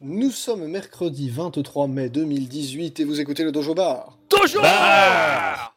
Nous sommes mercredi 23 mai 2018 et vous écoutez le Dojo Bar. Dojo Bar.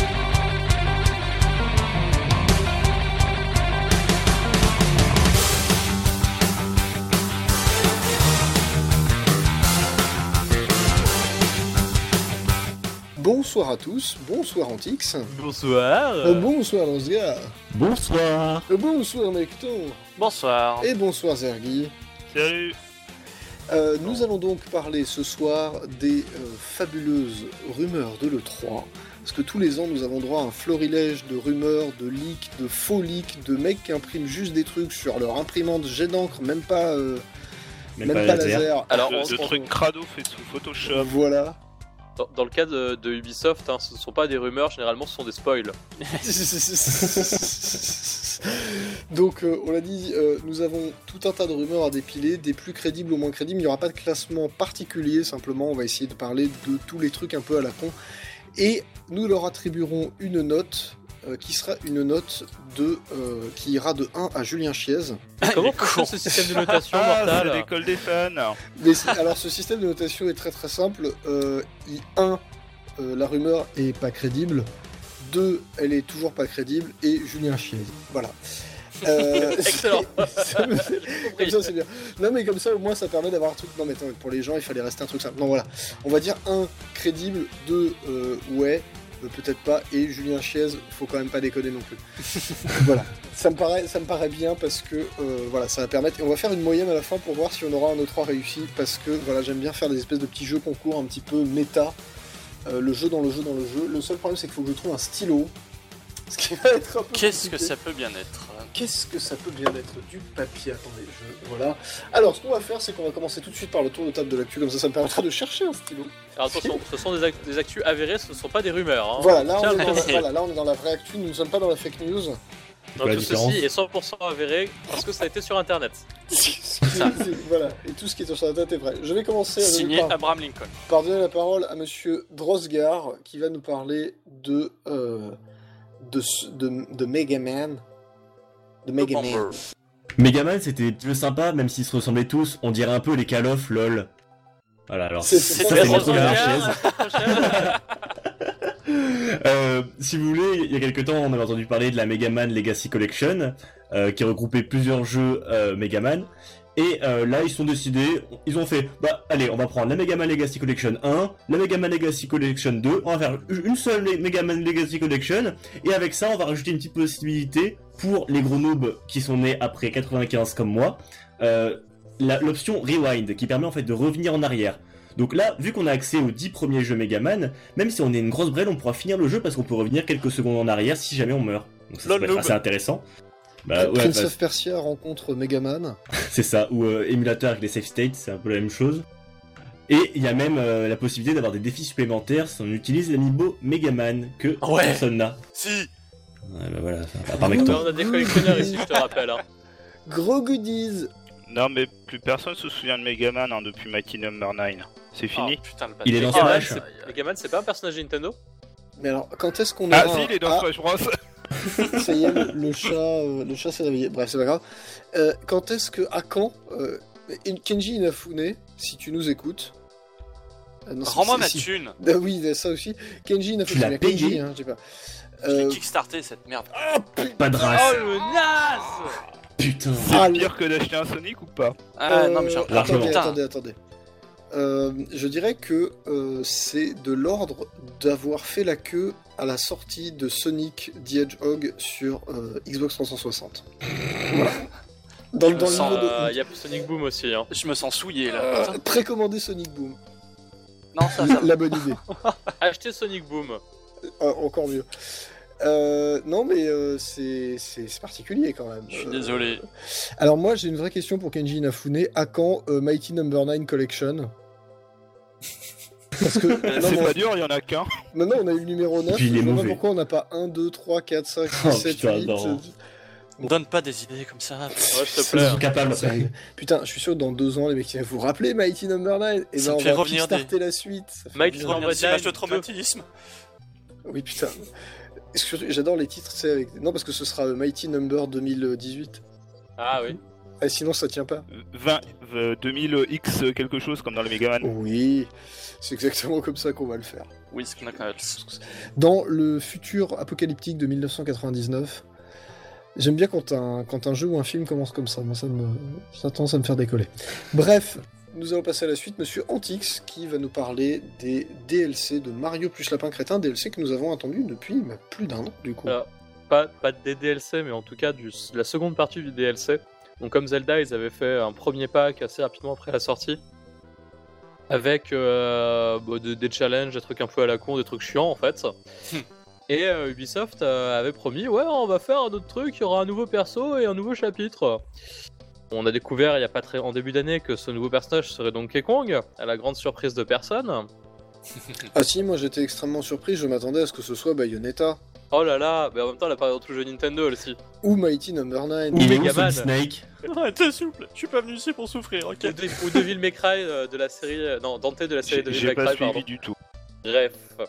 Bonsoir à tous, bonsoir Antix. Bonsoir. Bonsoir Osgar. Bonsoir. Bonsoir Necton. Bonsoir. Et bonsoir Zergi. Salut. Nous allons donc parler ce soir des fabuleuses rumeurs de l'E3. Parce que tous les ans, nous avons droit à un florilège de rumeurs, de leaks, de faux leaks, de mecs qui impriment juste des trucs sur leur imprimante jet d'encre, même pas laser. Alors, de trucs crado fait sous Photoshop. Voilà. Dans le cas de Ubisoft, ce ne sont pas des rumeurs, généralement ce sont des spoils. Donc, on l'a dit, nous avons tout un tas de rumeurs à dépiler, des plus crédibles aux moins crédibles. Il n'y aura pas de classement particulier, simplement, on va essayer de parler de tous les trucs un peu à la con. Et nous leur attribuerons une note qui sera une note qui ira de 1 à Julien Chiez. Comment fonctionne ce système de notation mortal? C'est l'école des fans. Alors ce système de notation est très très simple. 1, la rumeur est pas crédible. 2, elle est toujours pas crédible. Et Julien Chiez. Voilà. Excellent. Comme ça c'est bien. Non mais comme ça au moins ça permet d'avoir un truc. Non mais attends, pour les gens il fallait rester un truc simple. Non voilà. On va dire 1 crédible, 2 ouais. Peut-être pas, et Julien Chiez, faut quand même pas déconner non plus. Voilà, ça me paraît bien parce que voilà, ça va permettre. Et on va faire une moyenne à la fin pour voir si on aura un E3 réussi, parce que voilà, j'aime bien faire des espèces de petits jeux concours un petit peu méta, le jeu dans le jeu dans le jeu. Le seul problème c'est qu'il faut que je trouve un stylo, ce qui va être un peu Qu'est-ce que compliqué. ça peut bien être? Qu'est-ce que ça peut bien être? Du papier, attendez, voilà. Alors, ce qu'on va faire, c'est qu'on va commencer tout de suite par le tour de table de l'actu, comme ça me permettra de chercher un stylo. Alors attention, ce sont des actus avérées, ce ne sont pas des rumeurs. Hein. Voilà, là Tiens, on est dans la vraie actu, nous ne sommes pas dans la fake news. Donc, La tout différence. ceci est 100% avéré parce que ça a été sur internet. Voilà, et tout ce qui est sur la tête est vrai. Je vais commencer Signé Abraham Lincoln. par donner la parole à monsieur Drosgar, qui va nous parler de Megaman. De Megaman. Megaman, c'était des petits jeux sympas, même s'ils se ressemblaient tous. On dirait un peu les Call of, lol. Voilà, alors. C'est ça, très c'est drôle. notre première chaise. Si vous voulez, il y a quelques temps, on avait entendu parler de la Megaman Legacy Collection, qui regroupait plusieurs jeux Megaman. Et là, ils sont décidés, ils ont fait, bah allez, on va prendre la Megaman Legacy Collection 1, la Megaman Legacy Collection 2, on va faire une seule Megaman Legacy Collection, et avec ça, on va rajouter une petite possibilité pour les gros noobs qui sont nés après 95 comme moi, l'option Rewind, qui permet en fait de revenir en arrière. Donc là, vu qu'on a accès aux 10 premiers jeux Megaman, même si on est une grosse brêle, on pourra finir le jeu parce qu'on peut revenir quelques secondes en arrière si jamais on meurt. Donc ça peut être assez intéressant. Bah, ouais, Prince of Persia rencontre Megaman. c'est ça, ou émulateur avec les save states, c'est un peu la même chose. Et il y a même la possibilité d'avoir des défis supplémentaires si on utilise l'amiibo Megaman que personne n'a. Si. Ouais, bah voilà, à part Mecton. On a des collectionneurs ici, je te rappelle. Hein. Gros goodies. Non, mais plus personne se souvient de Megaman depuis Mighty Number 9. C'est fini. Oh, putain, le Il est dans bâtard. Smash. Megaman, c'est pas un personnage de Nintendo? Mais alors, quand est-ce qu'on aura Ah si, il est dans Smash Bros. Ça y est, le chat s'est réveillé. Bref, c'est pas grave. Quand est-ce que, à quand, Kenji Inafune, si tu nous écoutes. Non, Rends-moi ma si. thune. Oui, ça aussi. Kenji Inafune, Tu l'as c'est bien Kenji, payé hein, je sais pas. Je l'ai kickstarté cette merde. Pas de race. Oh le naze! Putain. C'est Ah, pire que d'acheter un Sonic ou pas? Ah non mais j'ai largement. Attendez. Je dirais que c'est de l'ordre d'avoir fait la queue à la sortie de Sonic the Hedgehog sur Xbox 360. Voilà. Dans le niveau de... Il y a Sonic Boom aussi. Hein. Je me sens souillé là. précommander Sonic Boom. Non ça. La bonne idée. Acheter Sonic Boom. Encore mieux. Non mais c'est particulier quand même. Je suis désolé. Alors moi j'ai une vraie question pour Kenji Inafune. À quand Mighty Number 9 Collection? Parce que C'est pas dur, il y en a qu'un. maintenant on a eu le numéro 9. Puis il est je me demande mauvais. pourquoi on n'a pas 1, 2, 3, 4, 5, 6, Oh, 7, putain, 8. non. Donne pas des idées comme ça. Ouais, s'il te Ils plaît. sont capables Ça après. arrive. Putain, je suis sûr que dans 2 ans, les mecs, vous vous rappelez Mighty Number 9? Et Ça ben me on fait va revenir kickstarter la suite. Ça fait Mighty bien. Number Reviens image de 9, traumatisme. Oui, putain. J'adore les titres, c'est avec... Non, parce que ce sera Mighty Number 2018. Ah oui. Ah, sinon ça tient pas. 2000X quelque chose comme dans le Megaman. Oui, c'est exactement comme ça qu'on va le faire. Whisk Knuckles. Dans le futur apocalyptique de 1999, j'aime bien quand un jeu ou un film commence comme ça. Moi, ça tend à me faire décoller. Bref, nous allons passer à la suite. Monsieur Antix qui va nous parler des DLC de Mario plus Lapin Crétin, DLC que nous avons attendu depuis plus d'un an du coup. Pas des DLC, mais en tout cas de la seconde partie du DLC. Donc comme Zelda, ils avaient fait un premier pack assez rapidement après la sortie, avec des challenges, des trucs un peu à la con, des trucs chiants en fait. Et Ubisoft avait promis, ouais, on va faire un autre truc, il y aura un nouveau perso et un nouveau chapitre. On a découvert il y a pas très en début d'année que ce nouveau personnage serait Donkey Kong, à la grande surprise de personne. Ah si, moi j'étais extrêmement surpris, je m'attendais à ce que ce soit Bayonetta. Oh là là, mais en même temps, elle apparaît dans tout le jeu Nintendo aussi. Ou Mighty Number 9. Il est où Megaman. Solid Snake? Arrête, s'il vous plaît, je suis pas venu ici pour souffrir, ok? Ou Devil May Cry de la série. Non, Dante de la série Devil J'ai May pas Cry, suivi pardon. du tout. Bref.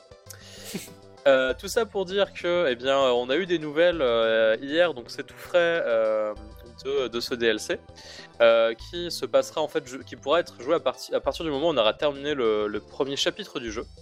Tout ça pour dire que, eh bien, on a eu des nouvelles hier, donc c'est tout frais de ce DLC, qui se passera en fait, qui pourra être joué à partir du moment où on aura terminé le premier chapitre du jeu,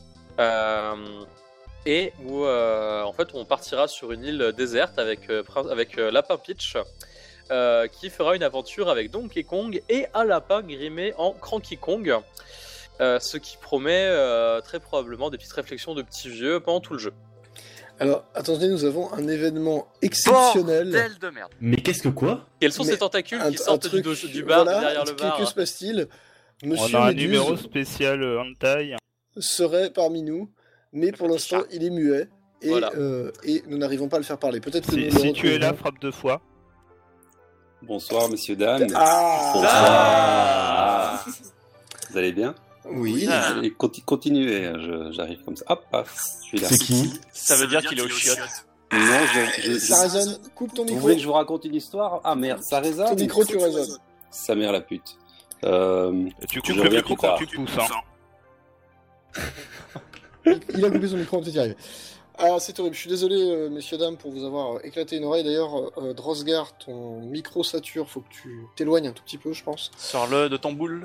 et où en fait on partira sur une île déserte avec Lapin Peach, qui fera une aventure avec Donkey Kong et un lapin grimé en Cranky Kong. Ce qui promet très probablement des petites réflexions de petits vieux pendant tout le jeu. Alors, attendez, nous avons un événement exceptionnel. Bordel de merde. Mais qu'est-ce que quoi? Quels sont Mais ces tentacules qui un sortent truc, du bar, voilà, derrière le bar? Que se passe-t-il? On Monsieur a un Méduse numéro spécial Hentai. serait parmi nous, mais pour petit l'instant, chat. il est muet. Et, Voilà. et nous n'arrivons pas à le faire parler. Peut-être que Si, nous le si tu es là, retrouverons. frappe 2 fois. Bonsoir, messieurs, dames. Ah, Bonsoir. Vous allez bien? Oui. Ah. Et continuez, j'arrive comme ça. Hop, je suis là. C'est qui? Ça veut dire qu'il est au chiottes. Non, Ça résonne. Coupe ton Vous micro. voulez que je vous raconte une histoire? Ah merde, ça résonne? Ton micro, tu résonnes. Sa mère la pute. Tu coupes Je le reviens micro plus tard. quand tu pousses. Hein. Il a coupé son micro, on peut y arriver. Ah, c'est horrible. Je suis désolé, messieurs, dames, pour vous avoir éclaté une oreille. D'ailleurs, Drosgar, ton micro sature. Faut que tu t'éloignes un tout petit peu, je pense. Sors-le de ton boule.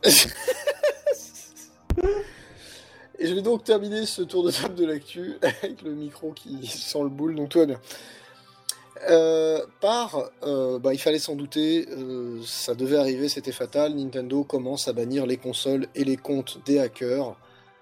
Et je vais donc terminer ce tour de table de l'actu avec le micro qui sent le boule, donc tout va bien. Il fallait s'en douter, ça devait arriver, c'était fatal. Nintendo commence à bannir les consoles et les comptes des hackers.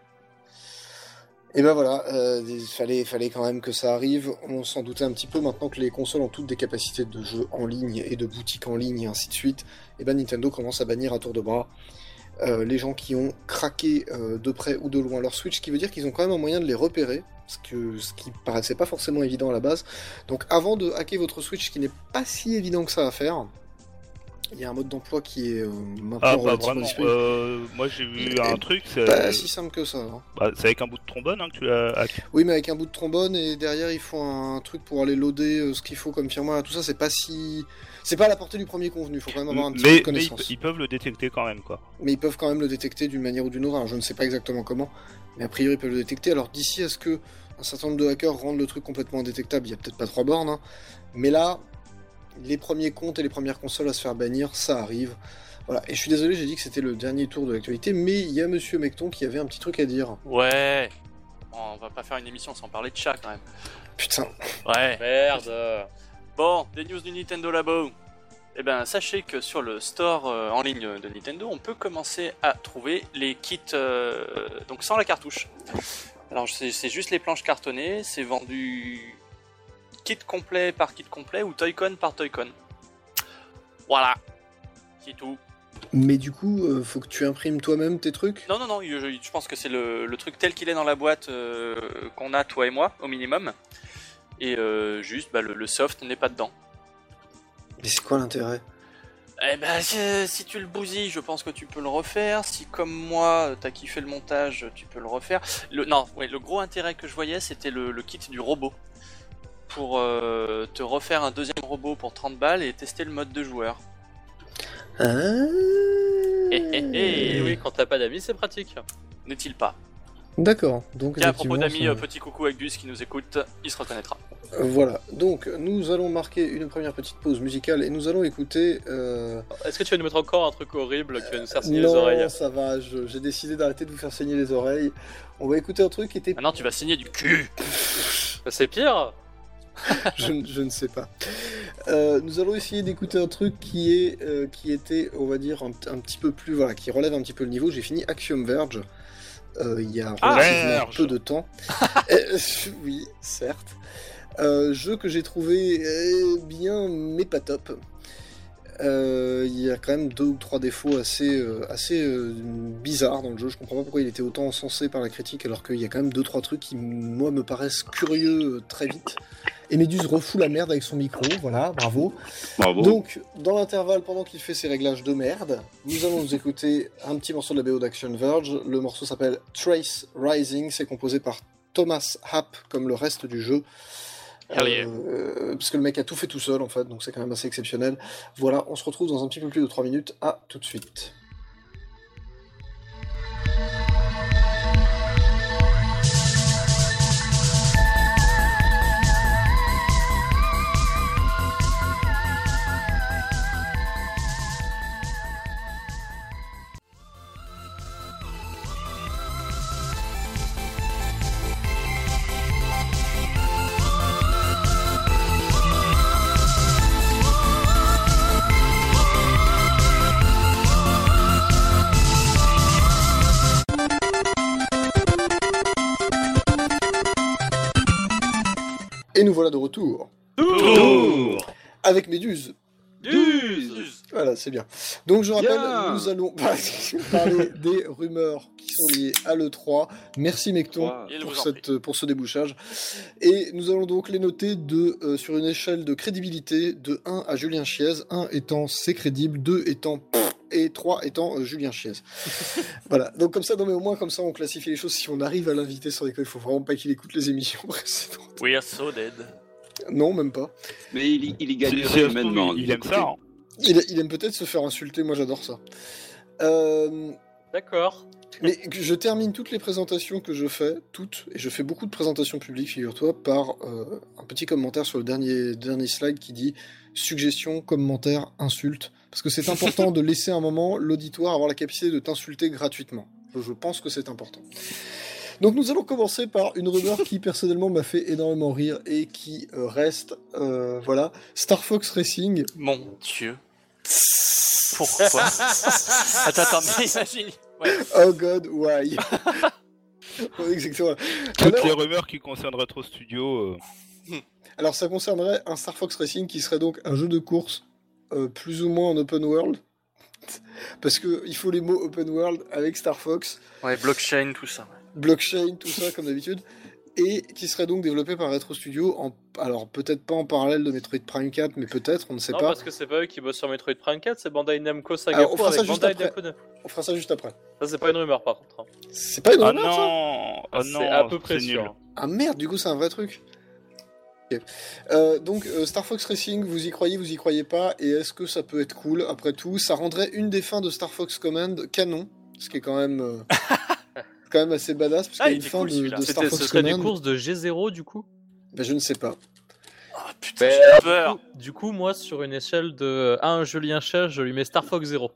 Et ben voilà, il fallait quand même que ça arrive. On s'en doutait un petit peu maintenant que les consoles ont toutes des capacités de jeu en ligne et de boutiques en ligne et ainsi de suite. Et ben Nintendo commence à bannir à tour de bras les gens qui ont craqué de près ou de loin leur Switch, ce qui veut dire qu'ils ont quand même un moyen de les repérer, ce qui paraissait pas forcément évident à la base. Donc avant de hacker votre Switch, ce qui n'est pas si évident que ça à faire, il y a un mode d'emploi qui est maintenant Ah, bah relativement vraiment. disponible. Moi j'ai vu un truc. C'est Pas si simple que ça. Hein. c'est avec un bout de trombone hein, que tu l'as hacké. Oui, mais avec un bout de trombone et derrière il faut un truc pour aller loader ce qu'il faut comme firmware. Tout ça, c'est pas si... C'est pas à la portée du premier convenu, il faut quand même avoir un petit peu de Mais connaissance. ils peuvent le détecter quand même, quoi. Mais ils peuvent quand même le détecter d'une manière ou d'une autre. Alors, je ne sais pas exactement comment, mais a priori ils peuvent le détecter. Alors d'ici à ce que un certain nombre de hackers rendent le truc complètement indétectable, il y a peut-être pas 3 bornes. Hein. Mais là, les premiers comptes et les premières consoles à se faire bannir, ça arrive. Voilà. Et je suis désolé, j'ai dit que c'était le dernier tour de l'actualité, mais il y a Monsieur Mecton qui avait un petit truc à dire. Ouais. On va pas faire une émission sans parler de chat quand même. Putain. Ouais. Merde. Bon, des news du Nintendo Labo. Eh ben, sachez que sur le store en ligne de Nintendo, on peut commencer à trouver les kits donc sans la cartouche. Alors c'est juste les planches cartonnées, c'est vendu kit complet par kit complet ou Toy-Con par Toy-Con. Voilà, c'est tout. Mais du coup, faut que tu imprimes toi-même tes trucs. Non, je pense que c'est le truc tel qu'il est dans la boîte qu'on a toi et moi au minimum. Et juste, le soft n'est pas dedans. Mais c'est quoi l'intérêt? Eh ben, si tu le bousilles, je pense que tu peux le refaire. Si, comme moi, t'as kiffé le montage, tu peux le refaire. Le gros intérêt que je voyais, c'était le kit du robot. Pour te refaire un deuxième robot pour 30 balles et tester le mode de joueur. Et oui, quand t'as pas d'amis, c'est pratique. N'est-il pas? D'accord. Donc Tiens, à propos effectivement, d'amis, ça- petit coucou à Gus qui nous écoute, il se reconnaîtra. Voilà, donc nous allons marquer une première petite pause musicale et nous allons écouter... Est-ce que tu vas nous mettre encore un truc horrible qui va nous faire saigner les oreilles? Non, ça va, j'ai décidé d'arrêter de vous faire saigner les oreilles. On va écouter un truc qui était... Maintenant, tu vas signer du cul. Bah, c'est pire. je ne sais pas. Nous allons essayer d'écouter un truc qui était, on va dire, un petit peu plus... Voilà, qui relève un petit peu le niveau. J'ai fini Axiom Verge. Il y a relativement peu de temps. Oui, certes. Jeu que j'ai trouvé bien, mais pas top. Il y a quand même 2 ou 3 défauts assez bizarres dans le jeu. Je comprends pas pourquoi il était autant encensé par la critique alors qu'il y a quand même 2-3 trucs qui, moi, me paraissent curieux très vite. Et Méduse refout la merde avec son micro, voilà, bravo. Bravo. Donc, dans l'intervalle, pendant qu'il fait ses réglages de merde, nous allons nous écouter un petit morceau de la BO d'Action Verge. Le morceau s'appelle Trace Rising, c'est composé par Thomas Happ, comme le reste du jeu. Parce que le mec a tout fait tout seul, en fait, donc c'est quand même assez exceptionnel. Voilà, on se retrouve dans un petit peu plus de 3 minutes. À tout de suite. Et nous voilà de retour. Avec Méduse. Voilà, c'est bien. Donc je rappelle, nous allons parler des rumeurs qui sont liées à l'E3. Merci Mecton pour ce débouchage. Et nous allons donc les noter sur une échelle de crédibilité de 1 à Julien Chiez, 1 étant c'est crédible, 2 étant et 3 étant Julien Chiez. Voilà, donc comme ça, non mais au moins comme ça on classifie les choses. Si on arrive à l'inviter sur l'école, il faut vraiment pas qu'il écoute les émissions précédentes. We are so dead. Non, même pas. Mais il y gagnerait humainement. Il aime ça. Hein. Il aime peut-être se faire insulter, moi j'adore ça. D'accord. Mais je termine toutes les présentations que je fais, toutes, et je fais beaucoup de présentations publiques, figure-toi, par un petit commentaire sur le dernier slide qui dit « Suggestion, commentaire, insulte ». Parce que c'est important de laisser un moment l'auditoire avoir la capacité de t'insulter gratuitement. Je pense que c'est important. Donc nous allons commencer par une rumeur qui personnellement m'a fait énormément rire et qui reste, voilà, Star Fox Racing. Mon Dieu. Pourquoi? Attends, mais imagine. Ouais. Oh God, why? Exactement. Toutes les rumeurs qui concernent Retro Studio. Alors ça concernerait un Star Fox Racing qui serait donc un jeu de course plus ou moins en open world. Parce que il faut les mots open world avec Star Fox. Ouais, blockchain, tout ça. Blockchain, tout ça, comme d'habitude. Et qui serait donc développé par Retro Studio, alors peut-être pas en parallèle de Metroid Prime 4, mais peut-être, on ne sait pas. Non, parce que c'est pas eux qui bossent sur Metroid Prime 4, c'est Bandai Namco Singapore avec Bandai Namco. On fera ça juste après. Ça, c'est pas une rumeur par contre. C'est pas une rumeur, ça? Ah non, c'est à peu près sûr. nul. Ah merde, du coup, c'est un vrai truc. Okay. Donc Star Fox Racing, vous y croyez pas, et est-ce que ça peut être cool? Après tout, ça rendrait une des fins de Star Fox Command canon, ce qui est quand même assez badass, parce qu'il y a une fin de Star Fox Ce serait Command. des courses de G0 du coup? Ben, je ne sais pas. Oh putain, j'ai peur. Du coup, moi, sur une échelle de 1 Julien Chiez, je lui mets Star Fox 0.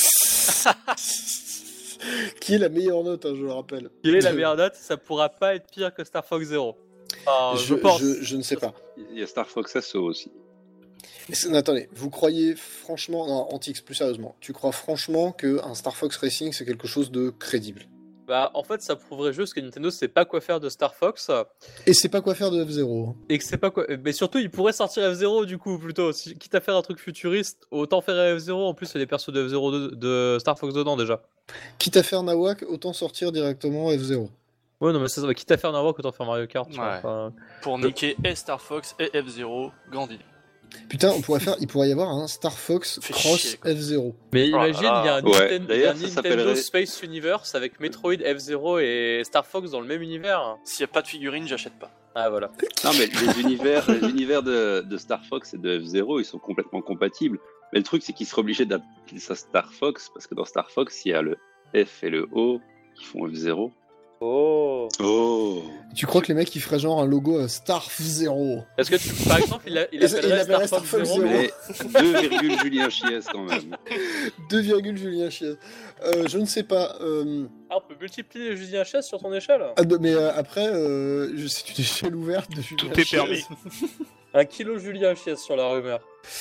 Qui est la meilleure note, hein, je le rappelle. Quelle est la meilleure note? Ça pourra pas être pire que Star Fox 0. Je pense. Je ne sais pas. Il y a Star Fox SO aussi. Mais attendez, vous croyez franchement... Non, Antix, plus sérieusement. Tu crois franchement qu'un Star Fox Racing, c'est quelque chose de crédible? Bah, en fait, ça prouverait juste que Nintendo sait pas quoi faire de Star Fox. Et c'est pas quoi faire de F0. Et que c'est pas quoi. Mais surtout, il pourrait sortir F0 du coup, plutôt. Quitte à faire un truc futuriste, autant faire F0. En plus, il y a des persos de F0 de Star Fox dedans déjà. Quitte à faire Nawak, autant sortir directement F0. Ouais, non, mais ça va. Quitte à faire Nawak, autant faire Mario Kart. Tu vois, Ouais. enfin... Pour niquer et Star Fox et F0, grande idée. Putain, il pourrait y avoir un Star Fox Fait Cross chier, F0. Mais Oh là imagine, là. il y a un Ouais, Nintendo, d'ailleurs, il y a un ça Nintendo s'appellerait- Space Universe avec Metroid, F0 et Star Fox dans le même univers. S'il n'y a pas de figurine, j'achète pas. Ah, voilà. Non, mais les univers de Star Fox et de F-Zero, ils sont complètement compatibles. Mais le truc, c'est qu'ils seraient obligés d'appeler ça Star Fox, parce que dans Star Fox, il y a le F et le O qui font F-Zero. Oh. Oh. Tu crois que les mecs ils feraient genre un logo à Star Zero? Est-ce que, par exemple, il Il appellerait appellerait Star Fox Star Fox 0? Zero. Mais 2, Julien Chies quand même. 2, Julien Chies. Je ne sais pas. Ah, on peut multiplier les Julien Chies sur ton échelle. Mais après, c'est une échelle ouverte de Julien Tout est Chies. permis. 1 kilo Julien Chies sur la rumeur.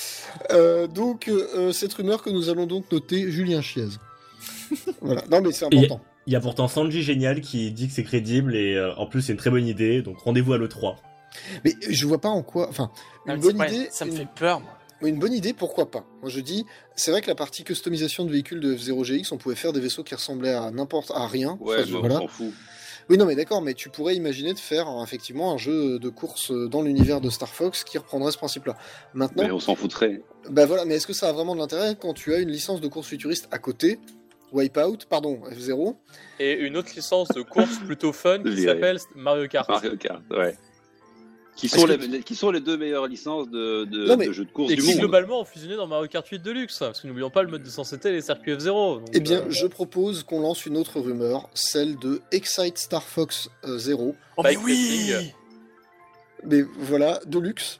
Donc, cette rumeur que nous allons donc noter Julien Chies. Voilà. Non, mais c'est Et- important. Il y a pourtant Sanji Génial qui dit que c'est crédible et en plus c'est une très bonne idée, donc rendez-vous à l'E3. Mais je vois pas en quoi. Enfin, Non, une mais c'est bonne pas- idée. Ça me fait peur, moi. Une bonne idée, pourquoi pas? Moi je dis, c'est vrai que la partie customisation de véhicules de F0GX, on pouvait faire des vaisseaux qui ressemblaient à rien. Ouais, Enfin, mais voilà. on s'en fout. Oui, non, mais d'accord, mais tu pourrais imaginer de faire effectivement un jeu de course dans l'univers de Star Fox qui reprendrait ce principe-là. Maintenant, Mais on s'en foutrait. bah voilà, mais est-ce que ça a vraiment de l'intérêt quand tu as une licence de course futuriste à côté, Wipeout, pardon, F0, Et une autre licence de course plutôt fun qui Viré. s'appelle Mario Kart. Mario Kart, ouais. Qui Est-ce sont, que qui sont les 2 meilleures licences Non, mais- de jeux de course Et du qui monde. globalement ont fusionné dans Mario Kart 8 Deluxe, parce que n'oublions pas le mode de sensité et les circuits F0. donc, eh bien, je propose qu'on lance une autre rumeur, celle de Excite Star Fox 0. Oh, Bike mais oui racing. Mais voilà, Deluxe.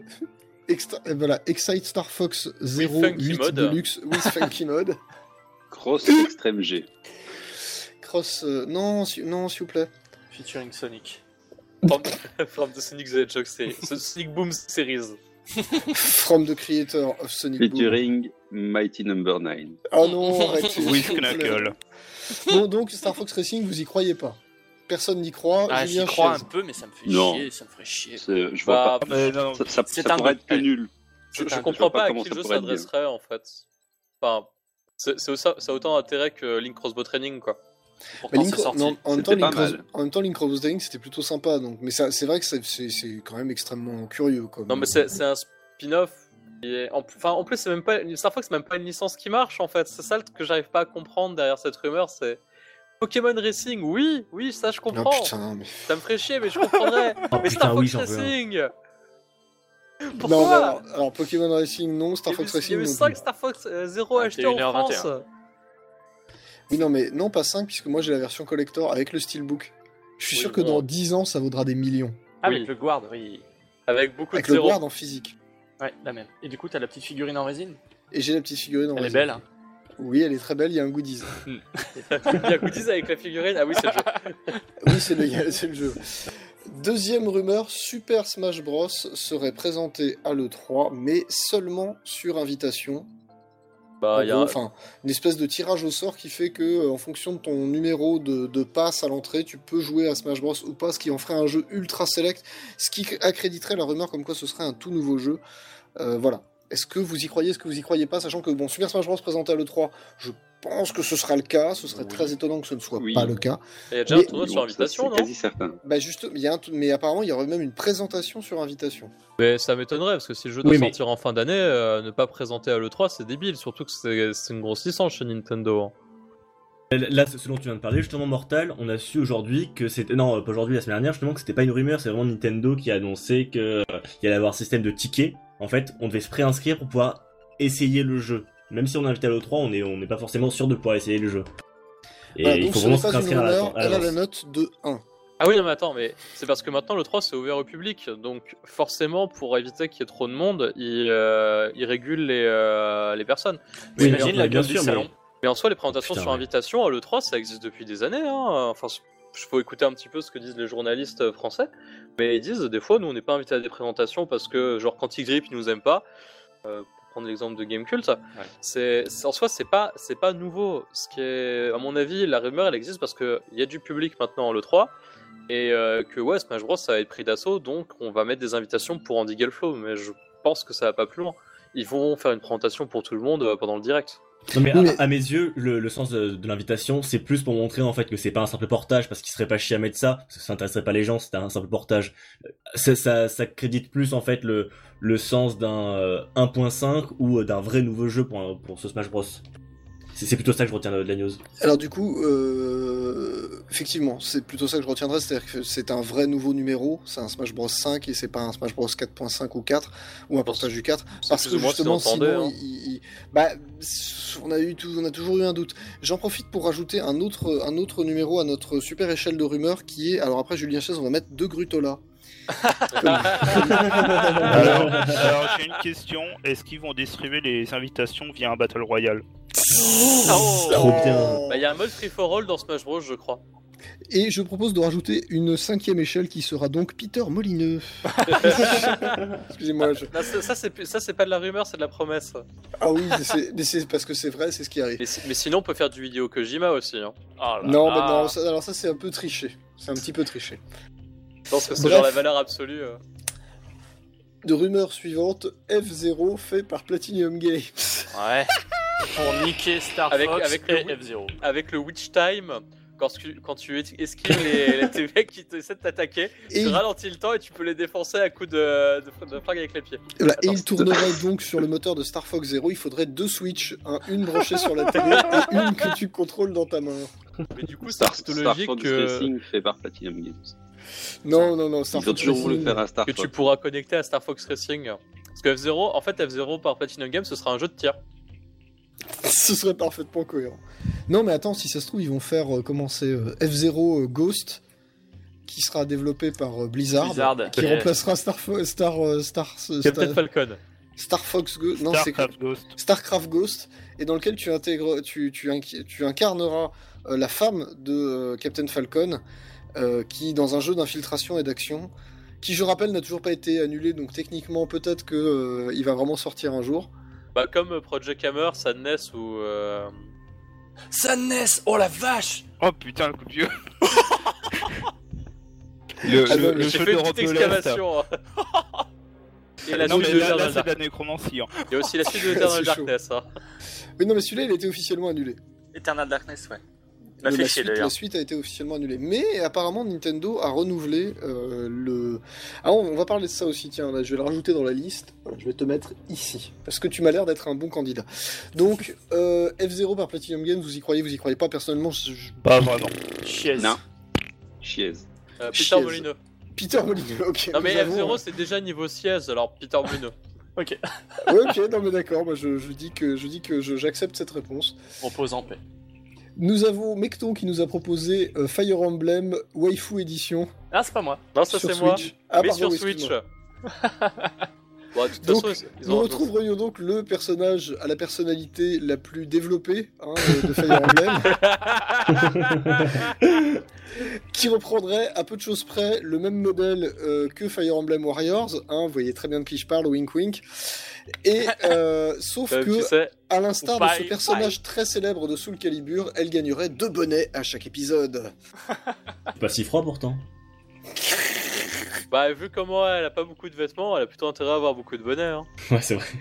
Voilà, Excite Star Fox 0 Funky 8 mode. Deluxe with Funky Mode. Cross Extreme G. Cross, non, non, s'il vous plaît. Featuring Sonic. From the Sonic the Hedgehog series. Sonic Boom series. From the creator of Sonic Boom. Featuring Mighty Number 9. Oh non, arrêtez. With s'il vous plaît. Knuckle. Bon, donc Star Fox Racing, vous y croyez pas? Personne n'y croit. Ah, j'y Julien crois un Chies. peu, mais ça me fait Non. chier, ça me ferait chier. Je vois Bah, pas. Mais non, Ça c'est ça un pourrait bon- être que nul. Je C'est un- comprends vois pas pas à comment qui ça le jeu pourrait être bien. s'adresserait en fait. Enfin, ça a autant d'intérêt que Link Crossbow Training quoi. Mais Pourtant, Link, c'est sorti. non, en même temps, C'était pas Link mal. en même temps, Link Cross Training, c'était plutôt sympa. Donc, mais c'est vrai que c'est quand même extrêmement curieux. Quoi. Non mais c'est un spin-off. En plus c'est même pas Star Fox, c'est même pas une licence qui marche en fait. C'est ça que j'arrive pas à comprendre derrière cette rumeur. C'est Pokémon Racing. Oui, ça je Oh comprends. putain, mais... Ça me ferait chier, mais je comprendrais. Oh mais Star putain, oui, Fox j'en veux un. Racing. Non, Pourquoi mais alors Pokémon Racing, non. Star Fox Il y Racing, avait non 5 plus. Star Fox 0 Ah, achetés en 21h21. France. Oui, non, mais non, pas 5, puisque moi j'ai la version collector avec le Steelbook. Je suis Oui, sûr que bon. dans 10 ans, ça vaudra des millions. Ah, Oui. avec le Guard, oui. Avec beaucoup Avec de le zéros. Guard en physique. Ouais, la même. Et du coup, t'as la petite figurine en résine. Et j'ai la petite figurine en Elle est résine. belle, hein. Oui, elle est très belle, il y a un goodies. Il y a goodies avec la figurine. Ah oui, c'est le jeu. Oui, c'est le jeu. Deuxième rumeur, Super Smash Bros serait présenté à l'E3, mais seulement sur invitation. Bah, En il y a gros, enfin, une espèce de tirage au sort qui fait que, en fonction de ton numéro de passe à l'entrée, tu peux jouer à Smash Bros ou pas, ce qui en ferait un jeu ultra select, ce qui accréditerait la rumeur comme quoi ce serait un tout nouveau jeu. Voilà. Est-ce que vous y croyez, est-ce que vous y croyez pas, sachant que bon, Super Smash Bros présenté à l'E3, je pense que ce sera le cas, ce serait Oui. très étonnant que ce ne soit Oui. pas le cas. il y a déjà Mais- un tournoi Oui, sur bon, ça, invitation, c'est non quasi certain. Bah juste, mais apparemment il y aurait même une présentation sur invitation. Mais ça m'étonnerait parce que si le jeu doit Oui, mais- sortir en fin d'année, ne pas présenter à l'E3, c'est débile. Surtout que c'est une grosse licence chez Nintendo. hein. Là, ce dont tu viens de parler, justement, Mortal, on a su aujourd'hui que c'était... Non, pas aujourd'hui, la semaine dernière, justement, que c'était pas une rumeur, c'est vraiment Nintendo qui a annoncé qu'il y allait avoir un système de tickets. En fait, on devait se préinscrire pour pouvoir essayer le jeu. Même si on est invité à l'E3, on n'est pas forcément sûr de pouvoir essayer le jeu. Et Voilà, il donc faut ce n'est vraiment se pas une préinscrire à rumeur, elle a la l'avance. note de 1. Ah oui, non, mais attends, mais c'est parce que maintenant le 3 c'est ouvert au public. Donc forcément, pour éviter qu'il y ait trop de monde, il régule les personnes. Oui, J'imagine mais la bien gueule du sûr, salon. Mais en soi, les présentations Putain, sur ouais. invitation à l'E3, ça existe depuis des années. Hein. Enfin, il faut écouter un petit peu ce que disent les journalistes français. Mais ils disent, des fois, nous, on n'est pas invités à des présentations parce que, genre, quand ils grippent, ils nous aiment pas. Pour prendre l'exemple de Gamecult, en soi, c'est pas nouveau. Ce qui est, à mon avis, la rumeur, elle existe parce qu'il y a du public maintenant à l'E3. Et que, ouais, Smash Bros, ça va être pris d'assaut. Donc, on va mettre des invitations pour Andy Gelflow. Mais je pense que ça va pas plus loin. Ils vont faire une présentation pour tout le monde pendant le direct. Non mais, Oui, mais- à mes yeux, le sens de l'invitation, c'est plus pour montrer en fait que c'est pas un simple portage, parce qu'il serait pas chier à mettre ça, parce que ça intéresserait pas les gens, c'était un simple portage. Ça crédite plus en fait le sens d'un 1.5 ou d'un vrai nouveau jeu pour ce Smash Bros. C'est plutôt ça que je retiens de la news. Alors du coup, effectivement, c'est plutôt ça que je retiendrai, c'est-à-dire que c'est un vrai nouveau numéro, c'est un Smash Bros 5 et c'est pas un Smash Bros 4.5 ou 4, ou un portage du 4, parce que justement, sinon, on a toujours eu un doute. J'en profite pour rajouter un autre numéro à notre super échelle de rumeurs qui est, alors après Julien Chaise, on va mettre 2 Grutola. Alors j'ai une question, est-ce qu'ils vont distribuer les invitations via un Battle Royale? Trop bien. Bah, y a un mode free for all dans Smash Bros, je crois. Et je propose de rajouter une 5e échelle qui sera donc Peter Molineux. Excusez-moi. Ça c'est pas de la rumeur, c'est de la promesse. Ah oui, c'est parce que c'est vrai, c'est ce qui arrive. Mais sinon on peut faire du Hideo Kojima aussi. Hein. Non, mais non, alors ça c'est un peu triché. C'est un petit peu triché. Je pense que c'est genre la valeur absolue. De rumeur suivante, F0 fait par Platinum Games. Ouais. Pour niquer Star Fox avec et le F-Zero. Avec le Witch Time, quand tu esquives les mecs qui essaient de t'attaquer, tu ralentis le temps et tu peux les défoncer à coups de frag avec les pieds. Voilà, et il tournerait donc sur le moteur de Star Fox Zero. Il faudrait 2 Switch, une branchée sur la télé et une que tu contrôles dans ta main. Mais du coup, c'est Star logique Fox que... Racing fait par Platinum Games. Non, Star Ils ont Fox toujours voulu Racing, faire un Star que Fox. tu pourras connecter à Star Fox Racing. Parce que F0 par Platinum Games, ce sera un jeu de tir. Ce serait parfaitement cohérent. Non, mais attends, si ça se trouve, ils vont faire commencer F0 Ghost, qui sera développé par Blizzard, qui remplacera Captain Falcon. Star Fox Ghost. Non, Starcraft Ghost. Starcraft Ghost, et dans lequel tu incarneras la femme de Captain Falcon, qui, dans un jeu d'infiltration et d'action, qui, je rappelle, n'a toujours pas été annulé, donc techniquement, peut-être que il va vraiment sortir un jour. Bah comme Project Hammer, Sadness ou... Sadness, oh la vache. Oh putain, le coup de vieux. J'ai le fait jeu de une petite Rock exclamation. Et la Non suite mais de là Eternal c'est de la nécromancie. Hein. Il y a aussi la suite de Eternal C'est chaud. Darkness. Hein. Mais non, mais celui-là, il a été officiellement annulé. Eternal Darkness, ouais. M'a fait chier La d'ailleurs. suite a été officiellement annulée. Mais apparemment, Nintendo a renouvelé le... Ah, on va parler de ça aussi, tiens, là, je vais le rajouter dans la liste. Voilà, je vais te mettre ici. Parce que tu m'as l'air d'être un bon candidat. Donc, F0 par Platinum Games, vous y croyez pas? Personnellement, Pas vraiment. Chiez. Non. Chiez. Peter Chiez. Molineux. Peter Molineux, ok. Non mais nous avons, F0 c'est déjà niveau siège, alors Peter Molineux. Ok. Ouais, ok, non mais d'accord, moi je dis que j'accepte cette réponse. Repose en paix. Nous avons Mecton qui nous a proposé Fire Emblem Waifu Edition Ah, c'est pas moi. Non ça sur c'est moi. Switch. Ah, Mais pardon, sur Switch. excuse-moi. Bon, de toute Donc, façon, ils nous ont... retrouverions donc le personnage à la personnalité la plus développée de Fire Emblem, qui reprendrait à peu de choses près le même modèle que Fire Emblem Warriors. Vous voyez très bien de qui je parle, wink wink. Et sauf tu que, sais, à l'instar de ce Bye, personnage très célèbre de Soul Calibur, elle gagnerait 2 bonnets à chaque épisode. C'est pas si froid pourtant. bah vu comment elle a pas beaucoup de vêtements, elle a plutôt intérêt à avoir beaucoup de bonnets. Hein. Ouais, c'est vrai.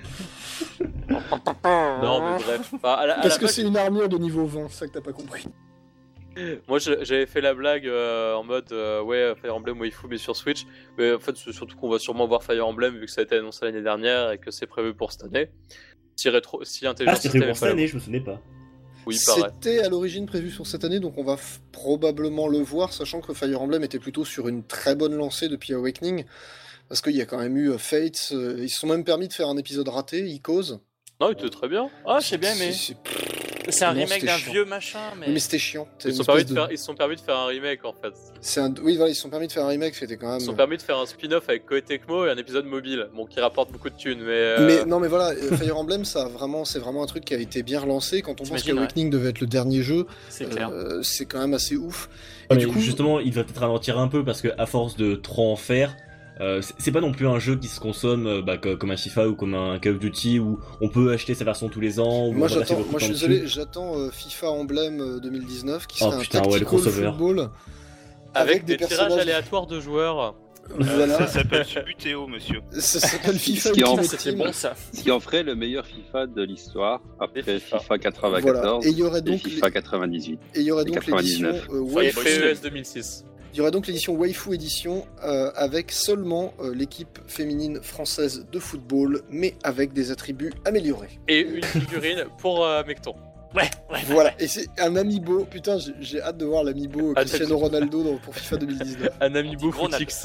Non mais bref. Enfin, Parce que c'est une armure de niveau 20, c'est ça que t'as pas compris. Moi j'avais fait la blague en mode ouais Fire Emblem Waifu mais sur Switch, mais en fait c'est surtout qu'on va sûrement voir Fire Emblem vu que ça a été annoncé l'année dernière et que c'est prévu pour cette année. Si Ah, Intelligent c'était System pour est cette pas année, je me souvenais pas. Oui pareil. C'était à l'origine prévu sur cette année, donc on va probablement le voir, sachant que Fire Emblem était plutôt sur une très bonne lancée depuis Awakening, parce qu'il y a quand même eu Fates, ils se sont même permis de faire un épisode raté, Icos. Non il était très bien. Ah, j'ai bien aimé. C'est un Non, remake c'était d'un chiant. vieux machin, mais. Mais c'était chiant. Ils se sont permis de faire un remake en fait. Oui, voilà, ils se sont permis de faire un remake, c'était quand même... Ils se sont permis de faire un spin-off avec Koei Tecmo et un épisode mobile, bon qui rapporte beaucoup de thunes mais... Mais non mais voilà, Fire Emblem c'est vraiment un truc qui a été bien relancé, quand on pense T'imagines, qu'Awakening devait être le dernier jeu, C'est clair. c'est quand même assez ouf. Ouais, Et mais du coup, justement, il va peut-être ralentir un peu parce que à force de trop en faire, c'est pas non plus un jeu qui se consomme comme un FIFA ou comme un Call of Duty où on peut acheter sa version tous les ans. Où moi on va passer je beaucoup de suis temps désolé, dessus. j'attends FIFA Emblem 2019 qui Oh, serait putain, un ouais, le tactical crossover. football avec des tirages personnages... aléatoires de joueurs. Voilà, Ça s'appelle Subutéo, monsieur. ça s'appelle FIFA Ce qui en- Ultimate C'était Team. bon ça. Ce qui en ferait le meilleur FIFA de l'histoire après Des FIFA. FIFA 94 Voilà. Et il y aurait et donc FIFA 98. et il y aurait donc 99. l'édition Et Waifu. FES 2006. Il y aurait donc l'édition Waifu Edition avec seulement l'équipe féminine française de football, mais avec des attributs améliorés. Et une figurine pour Mecton. Ouais. Voilà, et c'est un amiibo, putain, j'ai hâte de voir l'amiibo Cristiano Ronaldo pour FIFA 2019. Un amiibo Gros Footix.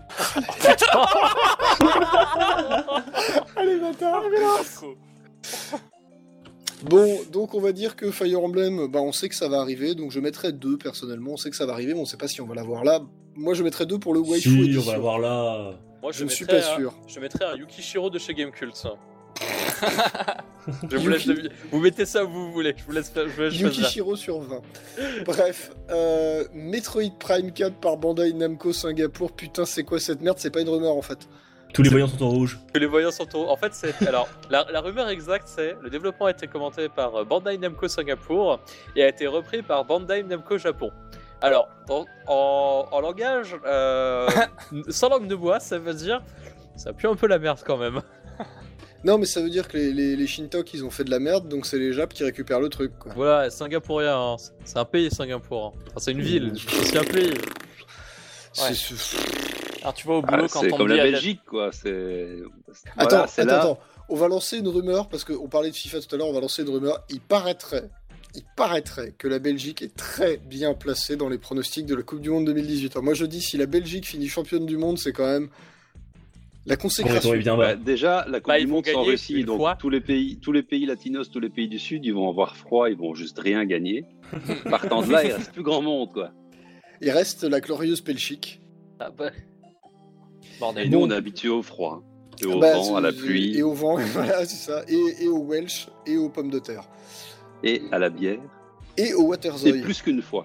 Allez, bâtard, Bon, donc on va dire que Fire Emblem, bah on sait que ça va arriver, donc je mettrais 2 personnellement, on sait que ça va arriver, mais on sait pas si on va l'avoir là. Moi je mettrais 2 pour le waifu Si, edition. on va l'avoir là. Moi, Je ne suis pas sûr. Je mettrais un Yukishiro de chez Gamecult. Je vous laisse vous mettez ça où vous voulez. Je vous laisse choisir. Yukishiro sur 20. Bref, Metroid Prime 4 par Bandai Namco Singapour, putain c'est quoi cette merde, c'est pas une rumeur en fait. Tous les voyants sont en rouge. Que les voyants sont en fait, c'est alors la rumeur exacte, c'est le développement a été commenté par Bandai Namco Singapour et a été repris par Bandai Namco Japon. Alors, en langage sans langue de bois, ça veut dire ça pue un peu la merde quand même. Non mais ça veut dire que les Shintok ils ont fait de la merde, donc c'est les Japs qui récupèrent le truc quoi. Voilà, Singapourien, hein. C'est un pays Singapour. Hein. Enfin, c'est une ville, c'est un pays. C'est- Alors tu vois au boulot quand c'est on comme me dit la à Belgique, quoi. C'est. Attends, Voilà, c'est là. attends. On va lancer une rumeur, parce qu'on parlait de FIFA tout à l'heure, on va lancer une rumeur. Il paraîtrait que la Belgique est très bien placée dans les pronostics de la Coupe du Monde 2018. Alors moi je dis, si la Belgique finit championne du monde, c'est quand même la consécration. On est bien bas. Déjà, la Coupe Bah, du ils vont Monde sans gagner Russie, une donc fois. tous les pays latinos, tous les pays du Sud, ils vont avoir froid, ils vont juste rien gagner. Partant de là, il reste plus grand monde, quoi. Il reste la glorieuse Belgique. Ah bah. Et bordel. nous, on est habitués au froid, et au Bah, vent, à la c'est- pluie, Et au vent, voilà, c'est ça. Et au Welsh, et aux pommes de terre. et à la bière. Et au C'est Waterzooi. plus qu'une fois.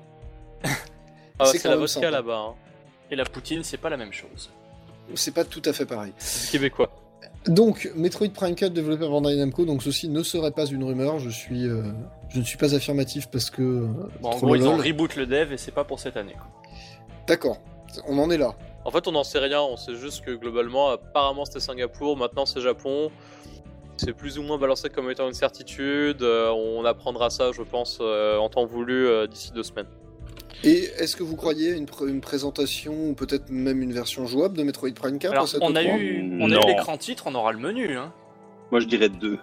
Ah, C'est c'est quand la même vodka sympa. là-bas. Hein. Et la poutine, c'est pas la même chose. C'est pas tout à fait pareil. C'est du québécois. Donc, Metroid Prime 4 développé par Bandai Namco, donc ceci ne serait pas une rumeur, je ne suis pas affirmatif parce que... Bon, en trop gros, ils ont lol. reboot le dev et c'est pas pour cette année. Quoi. D'accord, on en est là. En fait, on n'en sait rien. On sait juste que globalement, apparemment, c'était Singapour. Maintenant, c'est Japon. C'est plus ou moins balancé comme étant une certitude. On apprendra ça, je pense, en temps voulu d'ici 2 semaines. Et est-ce que vous croyez une présentation ou peut-être même une version jouable de Metroid Prime 4 Alors, à cette on a E3? eu Non. l'écran titre, on aura le menu. Hein. Moi, je dirais 2.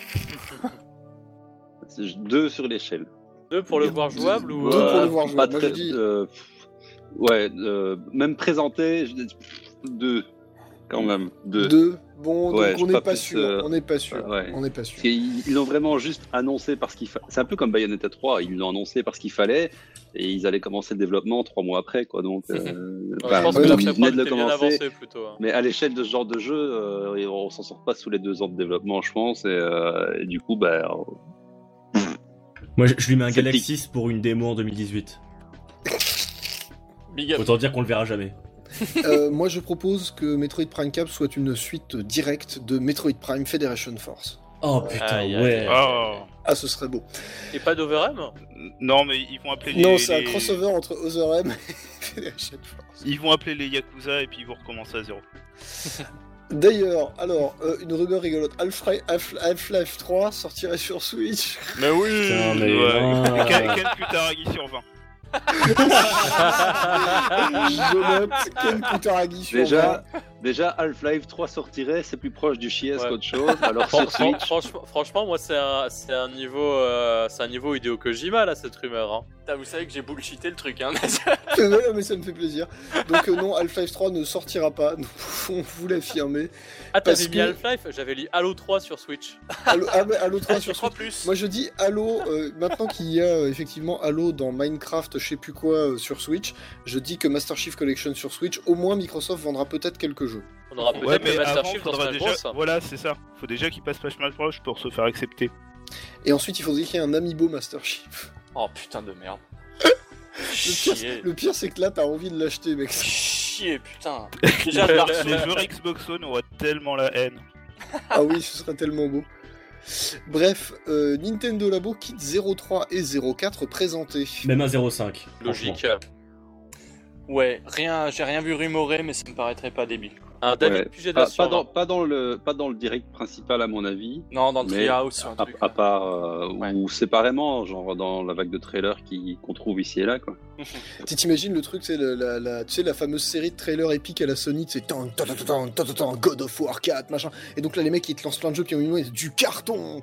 2 sur l'échelle. 2 pour le voir jouable ou... Deux pour le voir jouable. Pas Moi, je très- dis- ouais, même présenté, 2. Quand même, 2. 2. Bon, Ouais, donc on je n'est pas pas plus, sûr. On n'est pas sûr. ouais. On n'est pas sûr. Parce qu'ils l'ont vraiment juste annoncé parce qu'il fallait. C'est un peu comme Bayonetta 3, ils l'ont annoncé parce qu'il fallait et ils allaient commencer le développement 3 mois après, quoi. Donc, Ouais, bah, je pense ouais, que donc, la ils pré-prod venaient de le était bien commencer. avancée plutôt. Hein. Mais à l'échelle de ce genre de jeu, on s'en sort pas sous les 2 ans de développement, je pense. Et du coup, bah, Moi, je lui mets un C'est Galaxis pour une démo en 2018. Big up. Autant dire qu'on le verra jamais. Moi, je propose que Metroid Prime 4 soit une suite directe de Metroid Prime Federation Force. Oh putain, Aïe, aïe, ouais. aïe. Oh. Ah, ce serait beau. Et pas d'Overem Non, mais ils vont appeler Non, les. c'est un les- crossover entre Other M et Federation Force. Ils vont appeler les Yakuza et puis ils vont recommencer à zéro. D'ailleurs, alors, une rumeur rigolote. Half-Life 3 sortirait sur Switch. Mais oui. Putain, mais Ouais. non. Ken Kutaragi sur 20. Je note Ken Kutaragi sur 20. déjà Half-Life 3 sortirait, c'est plus proche du chies Ouais. qu'autre chose. Alors sur Switch, Franchement, moi, c'est un niveau Hideo Kojima, là, cette rumeur. Hein. Putain, vous savez que j'ai bullshité le truc. Hein. Ouais, mais ça me fait plaisir. Donc non, Half-Life 3 ne sortira pas, nous pouvons vous l'affirmer. Ah, Parce t'avais mis que- Half-Life? J'avais lu Halo 3 sur Switch. Halo 3 sur Je crois Switch. plus. Moi je dis Halo, maintenant qu'il y a effectivement Halo dans Minecraft, je sais plus quoi, sur Switch, je dis que Master Chief Collection sur Switch, au moins Microsoft vendra peut-être quelques jeux. On aura peut-être Ouais, le mais Master avant, Chief dans faudra Smash déjà. Bros. Voilà, c'est ça. Faut déjà qu'ils passent par Smash Bros pour se faire accepter. Et ensuite il faudrait qu'il y ait un Amiibo Master Chief. Oh putain de merde. Le Chier. pire c'est que là t'as envie de l'acheter mec. Chier, putain. Déjà le Dark Les Souls. joueurs Xbox One auraient tellement la haine. Ah oui, ce serait tellement beau. Bref, Nintendo Labo Kit 03 et 04 présentés. Même un 0,5. Logique. Ouais, j'ai rien vu rumorer, mais ça me paraîtrait pas débile. Quoi. Un David Ouais. Pujeda Pas sur 20. pas dans le direct principal à mon avis. Non, dans le Mais Treehouse, un truc. À part Ouais. ou séparément, genre dans la vague de trailers qu'on trouve ici et là, quoi. Tu t'imagines le truc, c'est tu sais, la fameuse série de trailers épiques à la Sony, c'est God of War 4, machin. Et donc là, les mecs, ils te lancent plein de jeux, puis au c'est du carton.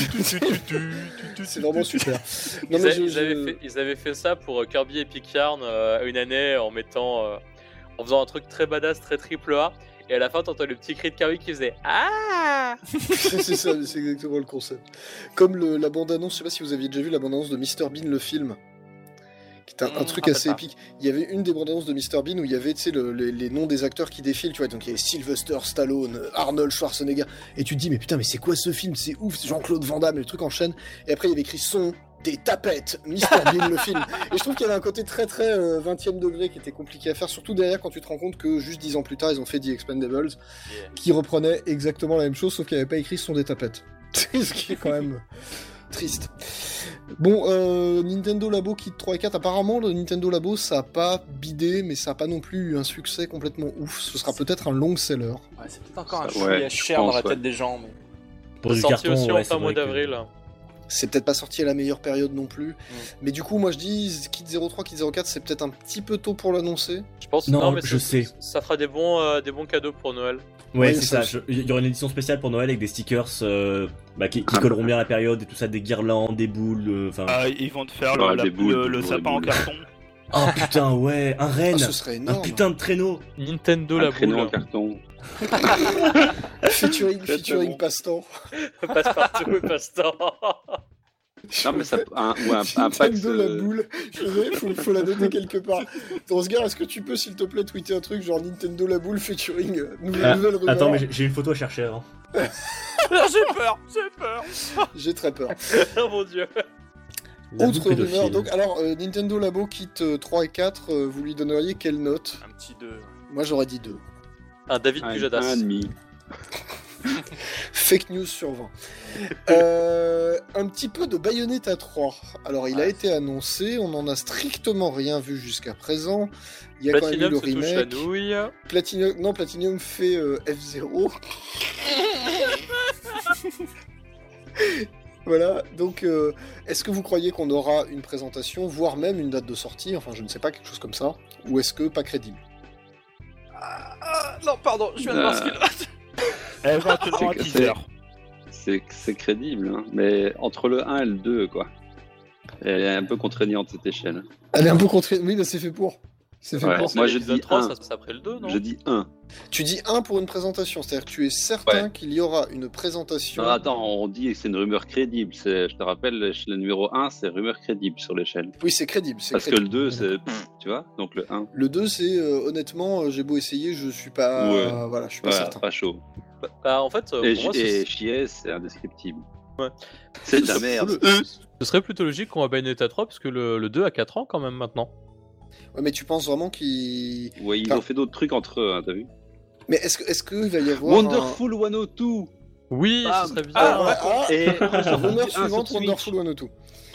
C'est vraiment super. Non, mais Ils avaient fait ça pour Kirby Epic Yarn une année en en faisant un truc très badass, très triple A. Et à la fin, t'entends le petit cri de Kirby qui faisait Ah. c'est ça, c'est exactement le concept. Comme la bande-annonce, je sais pas si vous aviez déjà vu la bande-annonce de Mr Bean le film, qui est un truc assez épique. Il y avait une des bandes-annonces de Mr Bean où il y avait, tu sais, les noms des acteurs qui défilent, tu vois. Donc il y avait Sylvester Stallone, Arnold Schwarzenegger, et tu te dis mais putain, mais c'est quoi ce film? C'est ouf, c'est Jean-Claude Van Damme, et le truc enchaîne. Et après il y avait écrit son des tapettes, Mr Bean le film. Et je trouve qu'il y avait un côté très très 20e degré qui était compliqué à faire, surtout derrière quand tu te rends compte que juste 10 ans plus tard ils ont fait The Expendables, qui reprenait exactement la même chose, sauf qu'il n'y avait pas écrit son des tapettes. Ce qui est quand même triste. Bon, Nintendo Labo Kit 3 et 4, apparemment le Nintendo Labo ça a pas bidé, mais ça a pas non plus eu un succès complètement ouf. Ce sera peut-être un long seller. Ouais, c'est peut-être encore un Ça, chouïa ouais, cher je dans pense, la tête des gens. Mais... Pour du sorti carton, aussi ouais, en c'est fin mois vrai que- d'avril. C'est peut-être pas sorti à la meilleure période non plus. Mais du coup, moi je dis Kit 03, Kit 04, c'est peut-être un petit peu tôt pour l'annoncer. Je pense Non, mais je sais. Ça fera des bons cadeaux pour Noël. Ouais, Oui, c'est ça, ça. Il y aura une édition spéciale pour Noël avec des stickers qui colleront bien à la période et tout ça, des guirlandes, des boules. Enfin. Ah, ils vont te faire Ouais, le, des boules, le toujours sapin des en boules. carton. Oh putain, ouais, un Ah, renne, ce serait un énorme. putain de traîneau. Nintendo Un la traîneau en boule. carton. Featuring Exactement. passe-temps. Passe-partout et passe-temps. Non, mais ça, un pack. Nintendo la boule. Faut la noter quelque part. Dans ce gars, est-ce que tu peux, s'il te plaît, tweeter un truc genre Nintendo la boule featuring nouvelle rumeur. Attends, mais j'ai une photo à chercher. Hein. j'ai peur. J'ai très peur. Oh mon dieu. La Autre boule rumeur, pédophile. donc, alors, Nintendo Labo Kit 3 et 4, vous lui donneriez quelle note? Un petit 2. Moi, j'aurais dit 2. Un David Un Pujadas. demi. Fake news sur 20. Un petit peu de Bayonetta 3. Alors, il a été annoncé, on n'en a strictement rien vu jusqu'à présent. Il y a quand même eu Platinum le se touche la remake. nouille. Platinum fait F0. Voilà, donc est-ce que vous croyez qu'on aura une présentation, voire même une date de sortie, enfin je ne sais pas, quelque chose comme ça, ou est-ce que pas crédible? Non, pardon, je viens de voir ce qu'il Éventuellement un C'est- teaser. C'est crédible, hein. Mais entre le 1 et le 2, quoi. Elle est un peu contraignante cette échelle. Elle est un peu contre... Oui, mais c'est fait pour. C'est fait Ouais. pour. Moi, je l'épisode dis 3, un. ça se passe après le 2, non? Je dis 1. Tu dis 1 pour une présentation, c'est-à-dire que tu es certain Ouais. qu'il y aura une présentation... Non, attends, on dit que c'est une rumeur crédible. Je te rappelle, le numéro 1, c'est rumeur crédible sur l'échelle. Oui, c'est crédible, c'est Parce que crédible. le 2, c'est. Tu vois. Donc le 1. Le 2, c'est honnêtement, j'ai beau essayer, je suis pas... Ouais. Voilà, je suis pas Voilà, certain. pas chaud. Bah, en fait, Et pour moi, Chies, c'est indescriptible. Ouais. C'est de la merde. ce serait plutôt logique qu'on va Bayonetta 3, parce que le 2 a 4 ans quand même maintenant. Ouais, mais tu penses vraiment qu'il... Ouais, ils Ah. ont fait d'autres trucs entre eux, hein, t'as vu. Mais est-ce qu'il va y avoir Wonderful 102. Oui, Bam. ce serait un... bizarre. Et rumeur un suivante, sur Switch. Wonderful 102.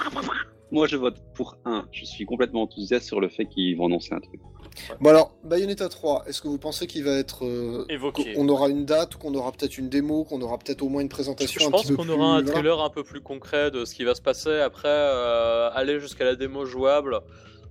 Moi, je vote pour 1. Je suis complètement enthousiaste sur le fait qu'ils vont annoncer un truc. Bon alors, Bayonetta 3, est-ce que vous pensez qu'il va être... Évoqué. qu'on aura une date, qu'on aura peut-être une démo, qu'on aura peut-être au moins une présentation Je un pense petit peu qu'on plus... aura un voilà. trailer un peu plus concret de ce qui va se passer. Après, aller jusqu'à la démo jouable,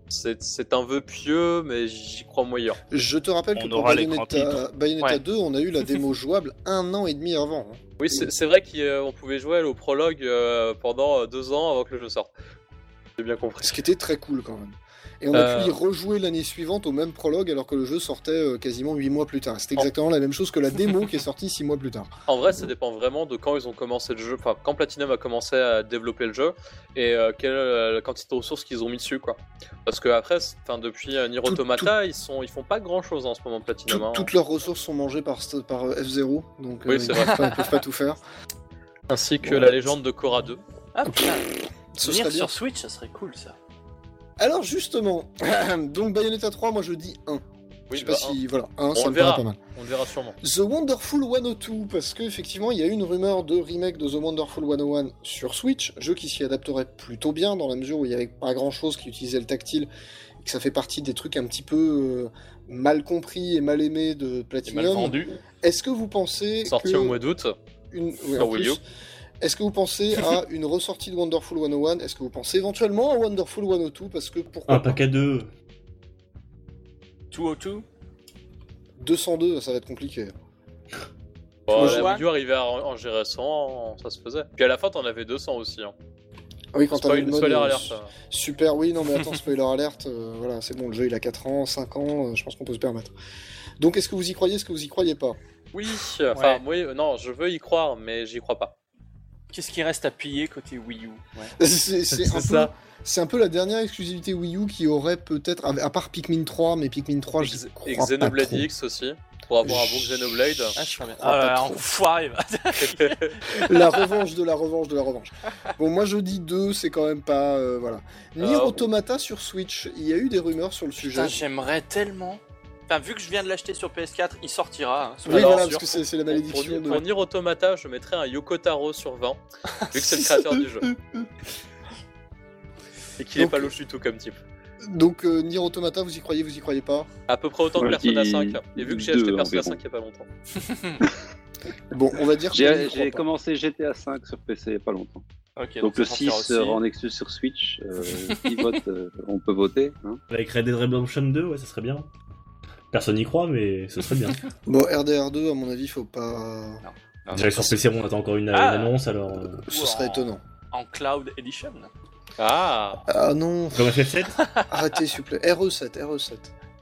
c'est un vœu pieux, mais j'y crois moyen. Je te rappelle que On pour aura l'écran Bayonetta Ouais. 2, on a eu la démo jouable 1 an et demi avant. hein. Oui, c'est vrai qu'on pouvait jouer au prologue pendant 2 ans avant que le jeu sorte. J'ai bien compris. Ce qui était très cool quand même. Et on a pu y rejouer l'année suivante au même prologue alors que le jeu sortait quasiment 8 mois plus tard. C'était exactement la même chose que la démo qui est sortie 6 mois plus tard. En vrai, ça dépend vraiment de quand ils ont commencé le jeu, enfin quand Platinum a commencé à développer le jeu et quelle la quantité de ressources qu'ils ont mis dessus, quoi. Parce que après, depuis Nier Automata, ils font pas grand chose en ce moment Platinum. hein. Toutes leurs ressources sont mangées par F0, donc Oui, ils c'est ne peuvent pas tout faire. Ainsi que Ouais. la légende de Korra 2. Ah putain, Ce venir serait bien. sur Switch, ça serait cool ça. Alors justement, donc Bayonetta 3, moi je dis 1. Je Oui, sais bah, pas si... Voilà, 1, ça on me verra. paraît pas mal. On le verra sûrement. The Wonderful 102, parce qu'effectivement, il y a eu une rumeur de remake de The Wonderful 101 sur Switch, jeu qui s'y adapterait plutôt bien, dans la mesure où il n'y avait pas grand-chose qui utilisait le tactile, que ça fait partie des trucs un petit peu mal compris et mal aimés de C'est mal Platinum. vendu. Est-ce que vous pensez Sorti que au mois d'août. oui, sur en Wii plus, U. est-ce que vous pensez à une ressortie de Wonderful 101? Est-ce que vous pensez éventuellement à Wonderful 102? Parce que pourquoi Un pas pack à deux. 202. 202, ça va être compliqué. Bon, Moi, la Wii U arrivait en gérer 100, ça se faisait. Puis à la fin, t'en avais 200 aussi. Hein. Ah oui, quand t'as le mode, Spoiler alert. super, oui, non mais attends, spoiler alert, voilà, c'est bon, le jeu il a 4 ans, 5 ans, je pense qu'on peut se permettre. Donc est-ce que vous y croyez, est-ce que vous y croyez pas? Oui, enfin, oui, non, je veux y croire, mais j'y crois pas. Qu'est-ce qui reste à piller côté Wii U? Ouais. C'est un peu la dernière exclusivité Wii U qui aurait peut-être, à part Pikmin 3, mais Pikmin 3, je Et crois pas Xenoblade trop. X aussi, pour avoir un bon Xenoblade. Ah, je crois bien. crois pas Ah là là, trop. enfoiré. La revanche de la revanche de la revanche. Bon, moi je dis 2, c'est quand même pas, voilà. Nier Automata sur Switch, il y a eu des rumeurs sur le sujet. Putain, j'aimerais tellement. Enfin, vu que je viens de l'acheter sur PS4, il sortira. Hein, Oui, Alors, voilà, sûr, parce que c'est la malédiction Pour Nier Automata, je mettrais un Yoko Taro sur 20, vu que c'est le créateur du jeu. Et qu'il est Donc- pas louche du tout comme type. Donc Nier Automata, vous y croyez pas? À peu près autant que Moi, je Persona dis 5. Et vu que j'ai acheté deux Persona environ. 5 il y a pas longtemps. Bon, on va dire que j'y J'ai crois pas. commencé GTA 5 sur PC il y a pas longtemps. Ok, Donc le ça sortira 6 aussi. sera en exclu sur Switch. Qui vote, on peut voter. Hein. Avec Red Dead Redemption 2, ouais, ça serait bien. Personne n'y croit, mais ce serait bien. Bon, RDR2, à mon avis, faut pas... Ah, Déjà que sur PC, on attend encore une Ah. annonce, alors... Ce serait étonnant. En Cloud Edition. Ah Ah non, Comme FF7 arrêtez s'il vous plaît. RE7.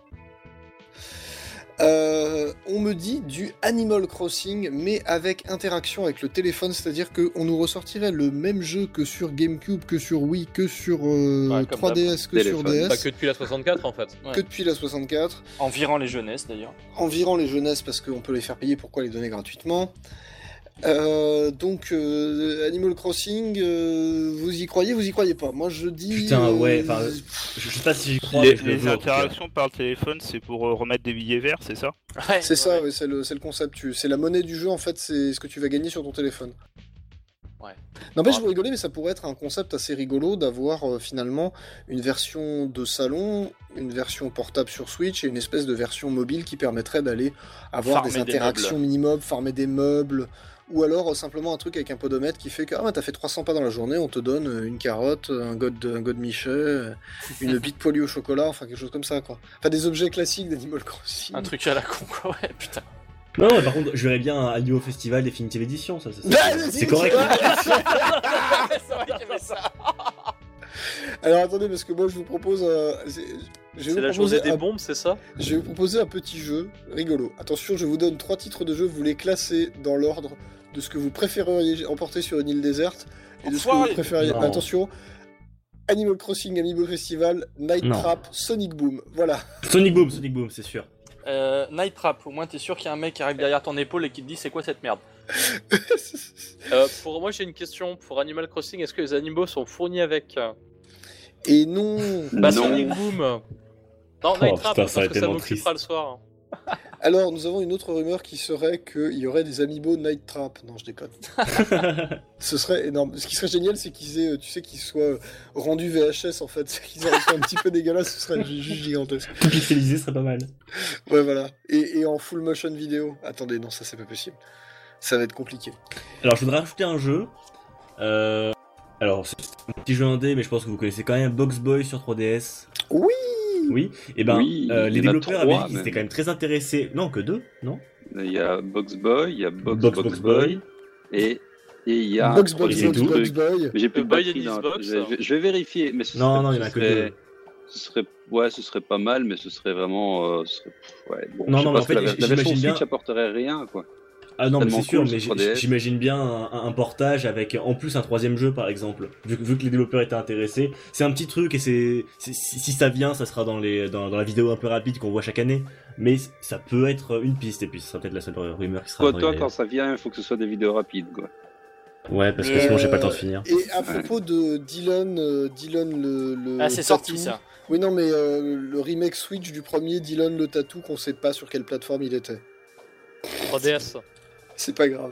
On me dit du Animal Crossing, mais avec interaction avec le téléphone, c'est-à-dire qu'on nous ressortirait le même jeu que sur GameCube, que sur Wii, que sur comme 3DS, que sur Téléphone. DS, Pas que depuis la 64 en fait. Ouais. que depuis la 64, En virant les jeunesses d'ailleurs. en virant les jeunesses parce qu'on peut les faire payer, pourquoi les donner gratuitement. Donc Animal Crossing, vous y croyez pas? Moi je dis... Putain, ouais, enfin, je sais pas si j'y crois, Les, mais je le les veux, en tout cas. interactions par le téléphone, c'est pour remettre des billets verts, c'est ça? Ouais, C'est ça, ouais. ouais, c'est le concept. C'est la monnaie du jeu, en fait, c'est ce que tu vas gagner sur ton téléphone. Ouais. N'empêche, Ah. vous rigolez, mais ça pourrait être un concept assez rigolo d'avoir finalement une version de salon, une version portable sur Switch et une espèce de version mobile qui permettrait d'aller avoir Farmer des des interactions minimum, farmer des meubles, ou alors simplement un truc avec un podomètre qui fait que t'as fait 300 pas dans la journée, on te donne une carotte, un godemiché, une bite polie au chocolat, enfin quelque chose comme ça, quoi. Enfin des objets classiques d'Animal Crossing. Un truc à la con, quoi. Ouais, putain. Non, mais par contre, je verrais bien un IO Festival Definitive Edition, ça, Bah, c'est correct. C'est vrai qu'il y avait ça. Alors attendez, parce que moi je vous propose. Je vais C'est vous la proposer journée des un- bombes, c'est ça? Je vais vous proposer un petit jeu rigolo. Attention, je vous donne 3 titres de jeu, vous les classez dans l'ordre de ce que vous préféreriez emporter sur une île déserte et de ce que vous Enfoiré. préfériez. Non. Attention, Animal Crossing, Amiibo Festival, Night Non. Trap, Sonic Boom. Voilà. Sonic Boom, c'est sûr. Night Trap, au moins t'es sûr qu'il y a un mec qui arrive derrière ton épaule et qui te dit c'est quoi cette merde. Pour moi, j'ai une question. Pour Animal Crossing, est-ce que les animaux sont fournis avec Et non. Bah, Non. Sonic Boom. Non, Oh, Night Trap, putain, ça parce aurait que été ça tellement m'occupera le soir. Alors, nous avons une autre rumeur qui serait qu'il y aurait des Amiibo Night Trap. Non, je déconne. Ce serait énorme. Ce qui serait génial, c'est qu'ils aient, tu sais, qu'ils soient rendus VHS en fait. Qu'ils aient un petit peu dégueulasse, ce serait juste gigantesque. Tout pixelisé serait pas mal. Ouais, voilà. Et en full motion vidéo. Attendez, non, ça c'est pas possible. Ça va être compliqué. Alors, je voudrais rajouter un jeu. Alors, c'est un petit jeu indé, mais je pense que vous connaissez quand même Box Boy sur 3DS. Oui. Oui. Et ben, Oui, les il y en a développeurs 3 avaient dit qu'ils étaient même. quand même très intéressés. Non, que 2, non? Il y a Box Boy, il y a Box Box Boy. et il y a Box, un Box, c'est troisième Box, tout. Box, truc. Boy. Mais j'ai plus de Boy batterie and dans his la- box. je vais vérifier, mais ce Non, serait, non, il y en a ce que serait- 2. ce serait pas mal, mais ce serait vraiment, ouais, bon, Non, je sais non, pas mais ce que en fait, la version j'imagine Switch bien- apporterait rien, quoi. Ah non, mais tellement c'est sûr, cool mais sur 3DS. j'imagine bien un portage avec en plus un troisième jeu par exemple. Vu que les développeurs étaient intéressés, c'est un petit truc et si ça vient, ça sera dans la vidéo un peu rapide qu'on voit chaque année. Mais ça peut être une piste et puis ce sera peut-être la seule rumeur qui sera. Toi, quand ça vient, il faut que ce soit des vidéos rapides, quoi. Ouais, parce que sinon j'ai pas le temps de finir. Et à propos de Dylan, le Ah, c'est sorti tatou. ça. Oui, non, mais le remake Switch du premier Dylan le tatou, qu'on sait pas sur quelle plateforme il était. 3DS. C'est pas grave.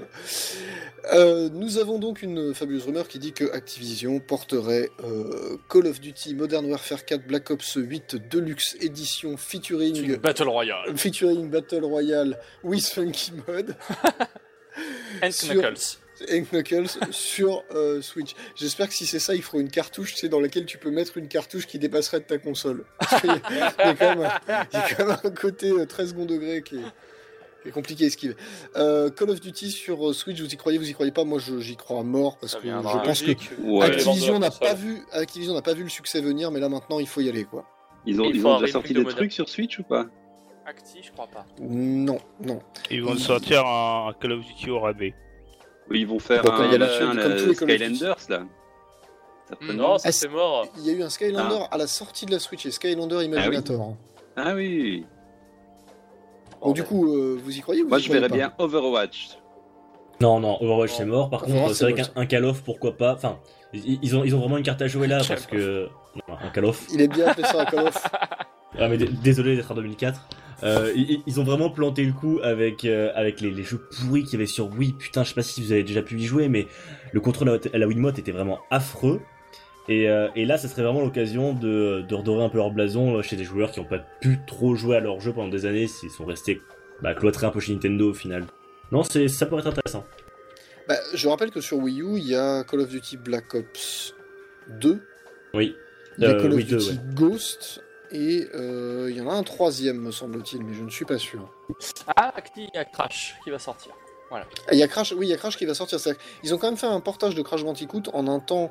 Nous avons donc une fabuleuse rumeur qui dit que Activision porterait Call of Duty Modern Warfare 4 Black Ops 8 Deluxe Edition featuring Battle Royale. Battle Royale with Funky Mode And Sur- Knuckles. et Knuckles sur Switch. J'espère que si c'est ça, il faudra une cartouche, tu sais, dans laquelle tu peux mettre une cartouche qui dépasserait de ta console. Parce qu'il y a quand même un côté très second degré qui est compliqué à esquiver. Call of Duty sur Switch, vous y croyez pas? Moi, j'y crois à mort parce Ça que viendra. je pense que Ouais. Activision n'a console. pas vu le succès venir, mais là maintenant, il faut y aller, quoi. Ils ont Il faut un déjà remake sorti de des modèle. trucs sur Switch ou pas? Acti, je crois pas. Non. Ils vont sortir un Call of Duty au rabais. Oui, ils vont faire Bah, un il y a la- machin, comme tous les Call of Duty. Skylanders, là. Certainement. Non, ça Ah, c'est mort. Il y a eu un Skylander à la sortie de la Switch et Skylander Imaginator. Ah oui. Donc du coup, vous y croyez ou Moi, vous y je verrais croyez bien Overwatch. Non, Overwatch c'est mort. Par Overwatch, contre, c'est vrai c'est qu'un Call of, pourquoi pas. Enfin, ils ont vraiment une carte à jouer là parce que. Non, un Call of. Il est bien appelé ça un Call of. Ah, mais désolé d'être en 2004. Ils ont vraiment planté le coup avec les jeux pourris qu'il y avait sur Wii. Putain, je sais pas si vous avez déjà pu y jouer, mais le contrôle à la Wiimote était vraiment affreux. Et là, ça serait vraiment l'occasion de redorer un peu leur blason chez des joueurs qui n'ont pas pu trop jouer à leur jeu pendant des années, s'ils sont restés cloîtrés un peu chez Nintendo au final. Non, ça pourrait être intéressant. Bah, je rappelle que sur Wii U, il y a Call of Duty Black Ops 2, Oui. il y a Call of oui, deux, Duty ouais. Ghost, et il y en a un troisième, me semble-t-il, mais je ne suis pas sûr. Ah, Acti, il y a Crash qui va sortir. Ah, il y a Crash, oui, il y a Crash qui va sortir. Ils ont quand même fait un portage de Crash Bandicoot en un temps,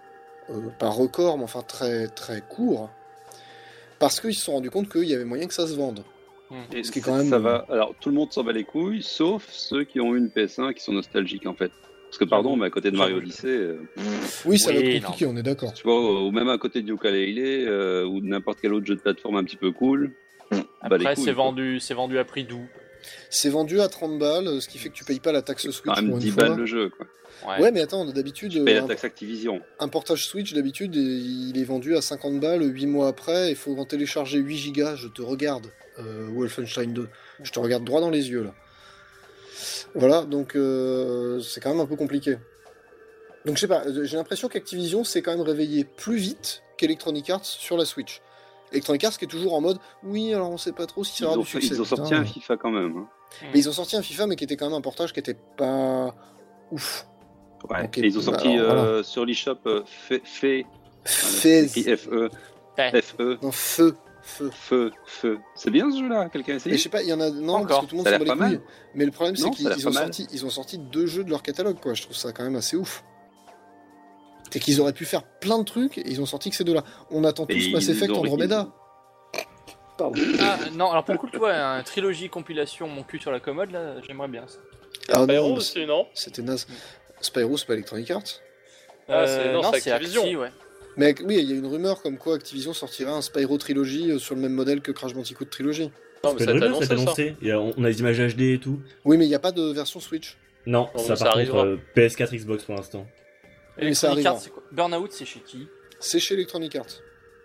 pas record, mais enfin très très court, parce qu'ils se sont rendus compte qu'il y avait moyen que ça se vende. Et Ce qui est quand même- ça va. Alors, tout le monde s'en bat les couilles, sauf ceux qui ont eu une PS1 qui sont nostalgiques, en fait. Parce que, pardon, mais à côté de Mario Odyssey, Oui, ça va Oui, être compliqué, on est d'accord. tu vois, ou même à côté de Yooka-Laylee, ou de n'importe quel autre jeu de plateforme un petit peu cool. Bah, les Après, couilles, c'est quoi. vendu à prix doux. C'est vendu à 30 balles, ce qui fait que tu payes pas la taxe Switch Quand même pour 10 une fois. balles le jeu, quoi. Ouais, mais attends, d'habitude, Tu payes la taxe Activision. un portage Switch, d'habitude, il est vendu à 50 balles 8 mois après. Il faut en télécharger 8 gigas. Je te regarde, Wolfenstein 2. Je te regarde droit dans les yeux, là. Voilà, donc c'est quand même un peu compliqué. Donc je sais pas, j'ai l'impression qu'Activision s'est quand même réveillé plus vite qu'Electronic Arts sur la Switch. Electronic Arts qui est toujours en mode, oui, alors on sait pas trop si ça aura du succès. Ils ont sorti Putain. un FIFA quand même. Hein. Mais ils ont sorti un FIFA, mais qui était quand même un portage qui était pas ouf. Ouais. Ok, Et ils ont sorti alors, voilà. sur l'eShop Fez. Fez. F-E. Ouais. F-E. Non, Feu. Feu. C'est bien ce jeu-là? Quelqu'un a Mais essayé? je sais pas, il y en a. Non, Encore. parce que tout le monde Ça a s'en l'air bat les pas couilles. Mais le problème, c'est Non, ça a l'air qu'ils pas ont mal. sorti, ils ont sorti 2 jeux de leur catalogue, quoi. Je trouve ça quand même assez ouf. C'est qu'ils auraient pu faire plein de trucs et ils ont sorti que ces deux-là. On attend tous Et Mass ils Effect ont- Andromeda. Pardon. Ah, non, alors pour le coup, tu vois, un trilogie compilation Mon cul sur la commode, là, j'aimerais bien ça. Ah Spyro non, aussi, non? c'était naze. Spyro, c'est pas Electronic Arts. Ah, non, c'est Activision. Acti, ouais. Mais oui, il y a une rumeur comme quoi Activision sortirait un Spyro Trilogy sur le même modèle que Crash Bandicoot Trilogy. Non, mais C'est ça a été pas annoncé, ça. annoncé. On a des images HD et tout. Oui, mais il n'y a pas de version Switch. Non, Bon, ça ça par arrivera. contre PS4 Xbox pour l'instant. Mais ça Electronic arrivera. Arts, c'est quoi Burnout, c'est chez qui? C'est chez Electronic Arts.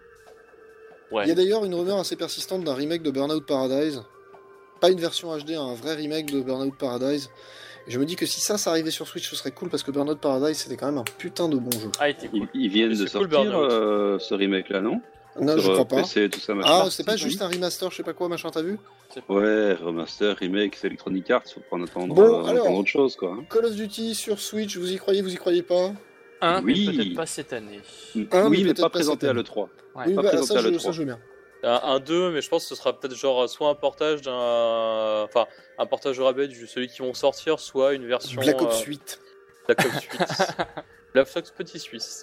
Ouais. Il y a d'ailleurs une rumeur assez persistante d'un remake de Burnout Paradise. Pas une version HD, un vrai remake de Burnout Paradise. Et je me dis que si ça arrivait sur Switch, ce serait cool parce que Burnout Paradise, c'était quand même un putain de bon jeu. Ah, il était cool. Ils viennent de C'est cool, sortir Burnout. ce remake-là, non? Non, Sur je crois pas. PC, tout ça, machin. Ah, c'est pas juste un remaster, je sais pas quoi, machin, t'as vu? Ouais, remaster, remake, c'est Electronic Arts, faut prendre attendre, Bon, alors. attendre autre chose, quoi. Call of Duty sur Switch, vous y croyez pas? Un, Oui. mais peut-être pas cette année. Un, Oui, mais mais peut-être pas pas présenté cette à année. l'E3. Ouais. Oui, pas bah, présenté ça, à l'E3. ça, je veux bien. Un 2, mais je pense que ce sera peut-être genre soit un portage d'un. Enfin, un portage au rabais de celui qui vont sortir, soit une version. Black Ops 8. Black Ops 8. Black Ops Petit Suisse.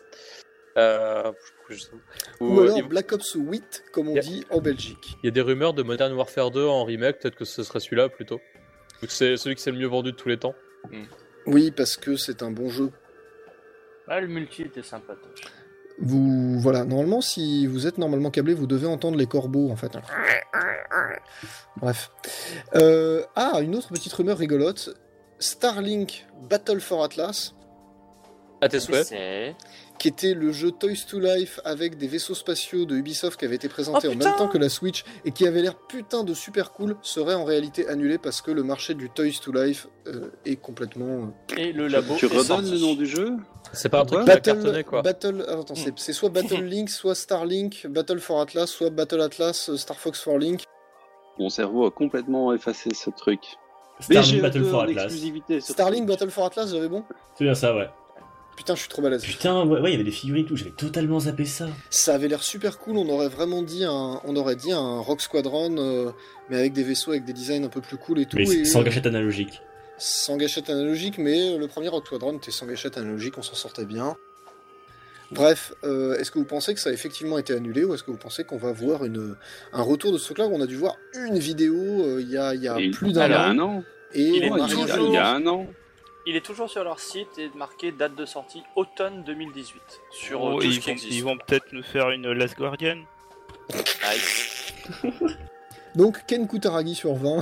Ou alors il Black Ops 8, comme on Yeah. dit en Belgique. y a des rumeurs de Modern Warfare 2 en remake, peut-être que ce serait celui-là plutôt. Vu que c'est celui qui s'est le mieux vendu de tous les temps. Oui, parce que c'est un bon jeu. Ah, le multi était sympatoche. Voilà, normalement, si vous êtes normalement câblé, vous devez entendre les corbeaux, en fait. Bref. Une autre petite rumeur rigolote. Starlink Battle for Atlas. À tes souhaits. C'est... qui était le jeu Toys to Life avec des vaisseaux spatiaux de Ubisoft qui avait été présenté Oh, en putain même temps que la Switch et qui avait l'air putain de super cool, serait en réalité annulé parce que le marché du Toys to Life est complètement... Et le labo. Tu est redonnes sorti. le nom du jeu? C'est pas un truc qui va cartonner, quoi. Attends, c'est soit Battle Link, soit Starlink, Battle for Atlas, soit Battle Atlas, Star Fox for Link. Mon cerveau a complètement effacé ce truc. Starlink BGE2 Battle for en Atlas. exclusivité sur Starlink Switch. Battle for Atlas, j'avais bon? C'est bien ça, ouais. Putain, je suis trop balèze. Putain, ouais, il y avait des figurines et tout, j'avais totalement zappé ça. Ça avait l'air super cool, on aurait vraiment dit un Rock Squadron, mais avec des vaisseaux, avec des designs un peu plus cool et tout. Mais et, sans gâchette analogique. sans gâchette analogique, mais le premier Rock Squadron était sans gâchette analogique, on s'en sortait bien. Bref, est-ce que vous pensez que ça a effectivement été annulé ou est-ce que vous pensez qu'on va voir un retour de ce truc-là où on a dû voir une vidéo il y a Et plus il d'un y a an un an. et Il est on arrive à- toujours- Il y a un an. Il est toujours sur leur site et marqué date de sortie automne 2018 sur Oh, tout ce ils, qui vont, existe. ils vont peut-être nous faire une Last Guardian. Nice. Donc Ken Kutaragi sur 20.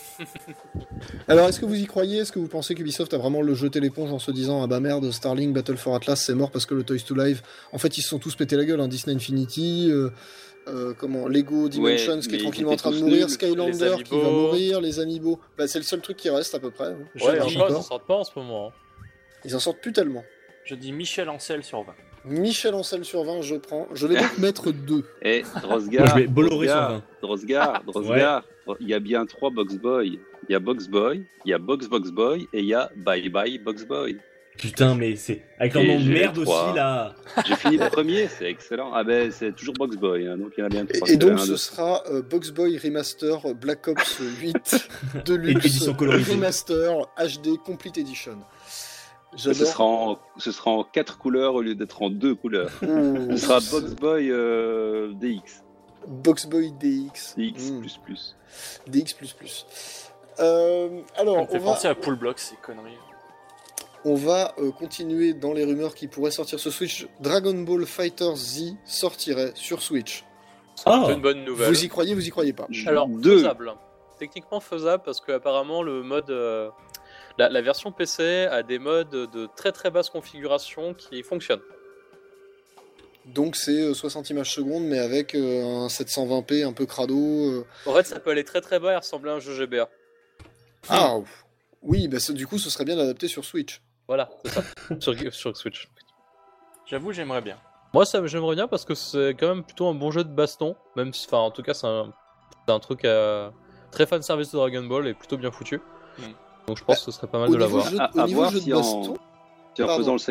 Alors est-ce que vous y croyez? Est-ce que vous pensez qu'Ubisoft a vraiment le jeté l'éponge en se disant ah bah merde, Starlink Battle for Atlas c'est mort parce que le Toys to Live, en fait ils se sont tous pété la gueule, hein. Disney Infinity, Lego Dimensions Ouais, qui est mais ils tranquillement en étaient train de tous mourir, nuls. Skylander Les qui va Amiibo. mourir, les Amiibo, bah c'est le seul truc qui reste à peu près. Je Ouais, dis- encore, ils s'en sortent pas en ce moment. Hein. Ils en sortent plus tellement. Je dis Michel Ancel sur 20. Michel Ancel sur 20, je prends. Je vais donc mettre 2. Et Moi, Drosgar. je mets Bolloré sur 20. Drosgar. Il y a bien 3 Box Boy. Il y a Box Boy, il y a Box Boy et il y a Bye Bye Box Boy. Putain, mais c'est. Avec leur Et nom de j'ai merde aussi, trois. là. J'ai fini le premier, c'est excellent. Ah ben c'est toujours Box Boy, hein, donc il y en a bien 3. Et donc ce sera Box Boy Remaster Black Ops 8 Deluxe Édition colorisée. Remaster HD Complete Edition. Ce J'adore. sera en 4 couleurs au lieu d'être en 2 couleurs. Ouh, Ce sera Box Boy DX. Box Boy DX. DX++. DX++. Ça Alors, me fait penser à Pool Block, ces conneries. on va continuer dans les rumeurs qui pourraient sortir sur Switch. Dragon Ball Fighter Z sortirait sur Switch. Ah C'est une bonne nouvelle. Vous y croyez pas? Alors, 2. faisable. Techniquement faisable parce que apparemment le mode. La version PC a des modes de très très basse configuration qui fonctionnent. Donc c'est 60 images secondes, mais avec un 720p un peu crado. En fait, ça peut aller très très bas et ressembler à un jeu GBA. Ah oui, bah, du coup, ce serait bien d'adapter sur Switch. Voilà, c'est ça. sur Switch. J'avoue, j'aimerais bien. Moi, ça j'aimerais bien parce que c'est quand même plutôt un bon jeu de baston. Même si, enfin, en tout cas, c'est un truc très fan service de Dragon Ball et plutôt bien foutu. Donc je pense que ce serait pas mal Au de niveau l'avoir. jeu, À au niveau voir jeu si de baston, Si en Pardon. faisant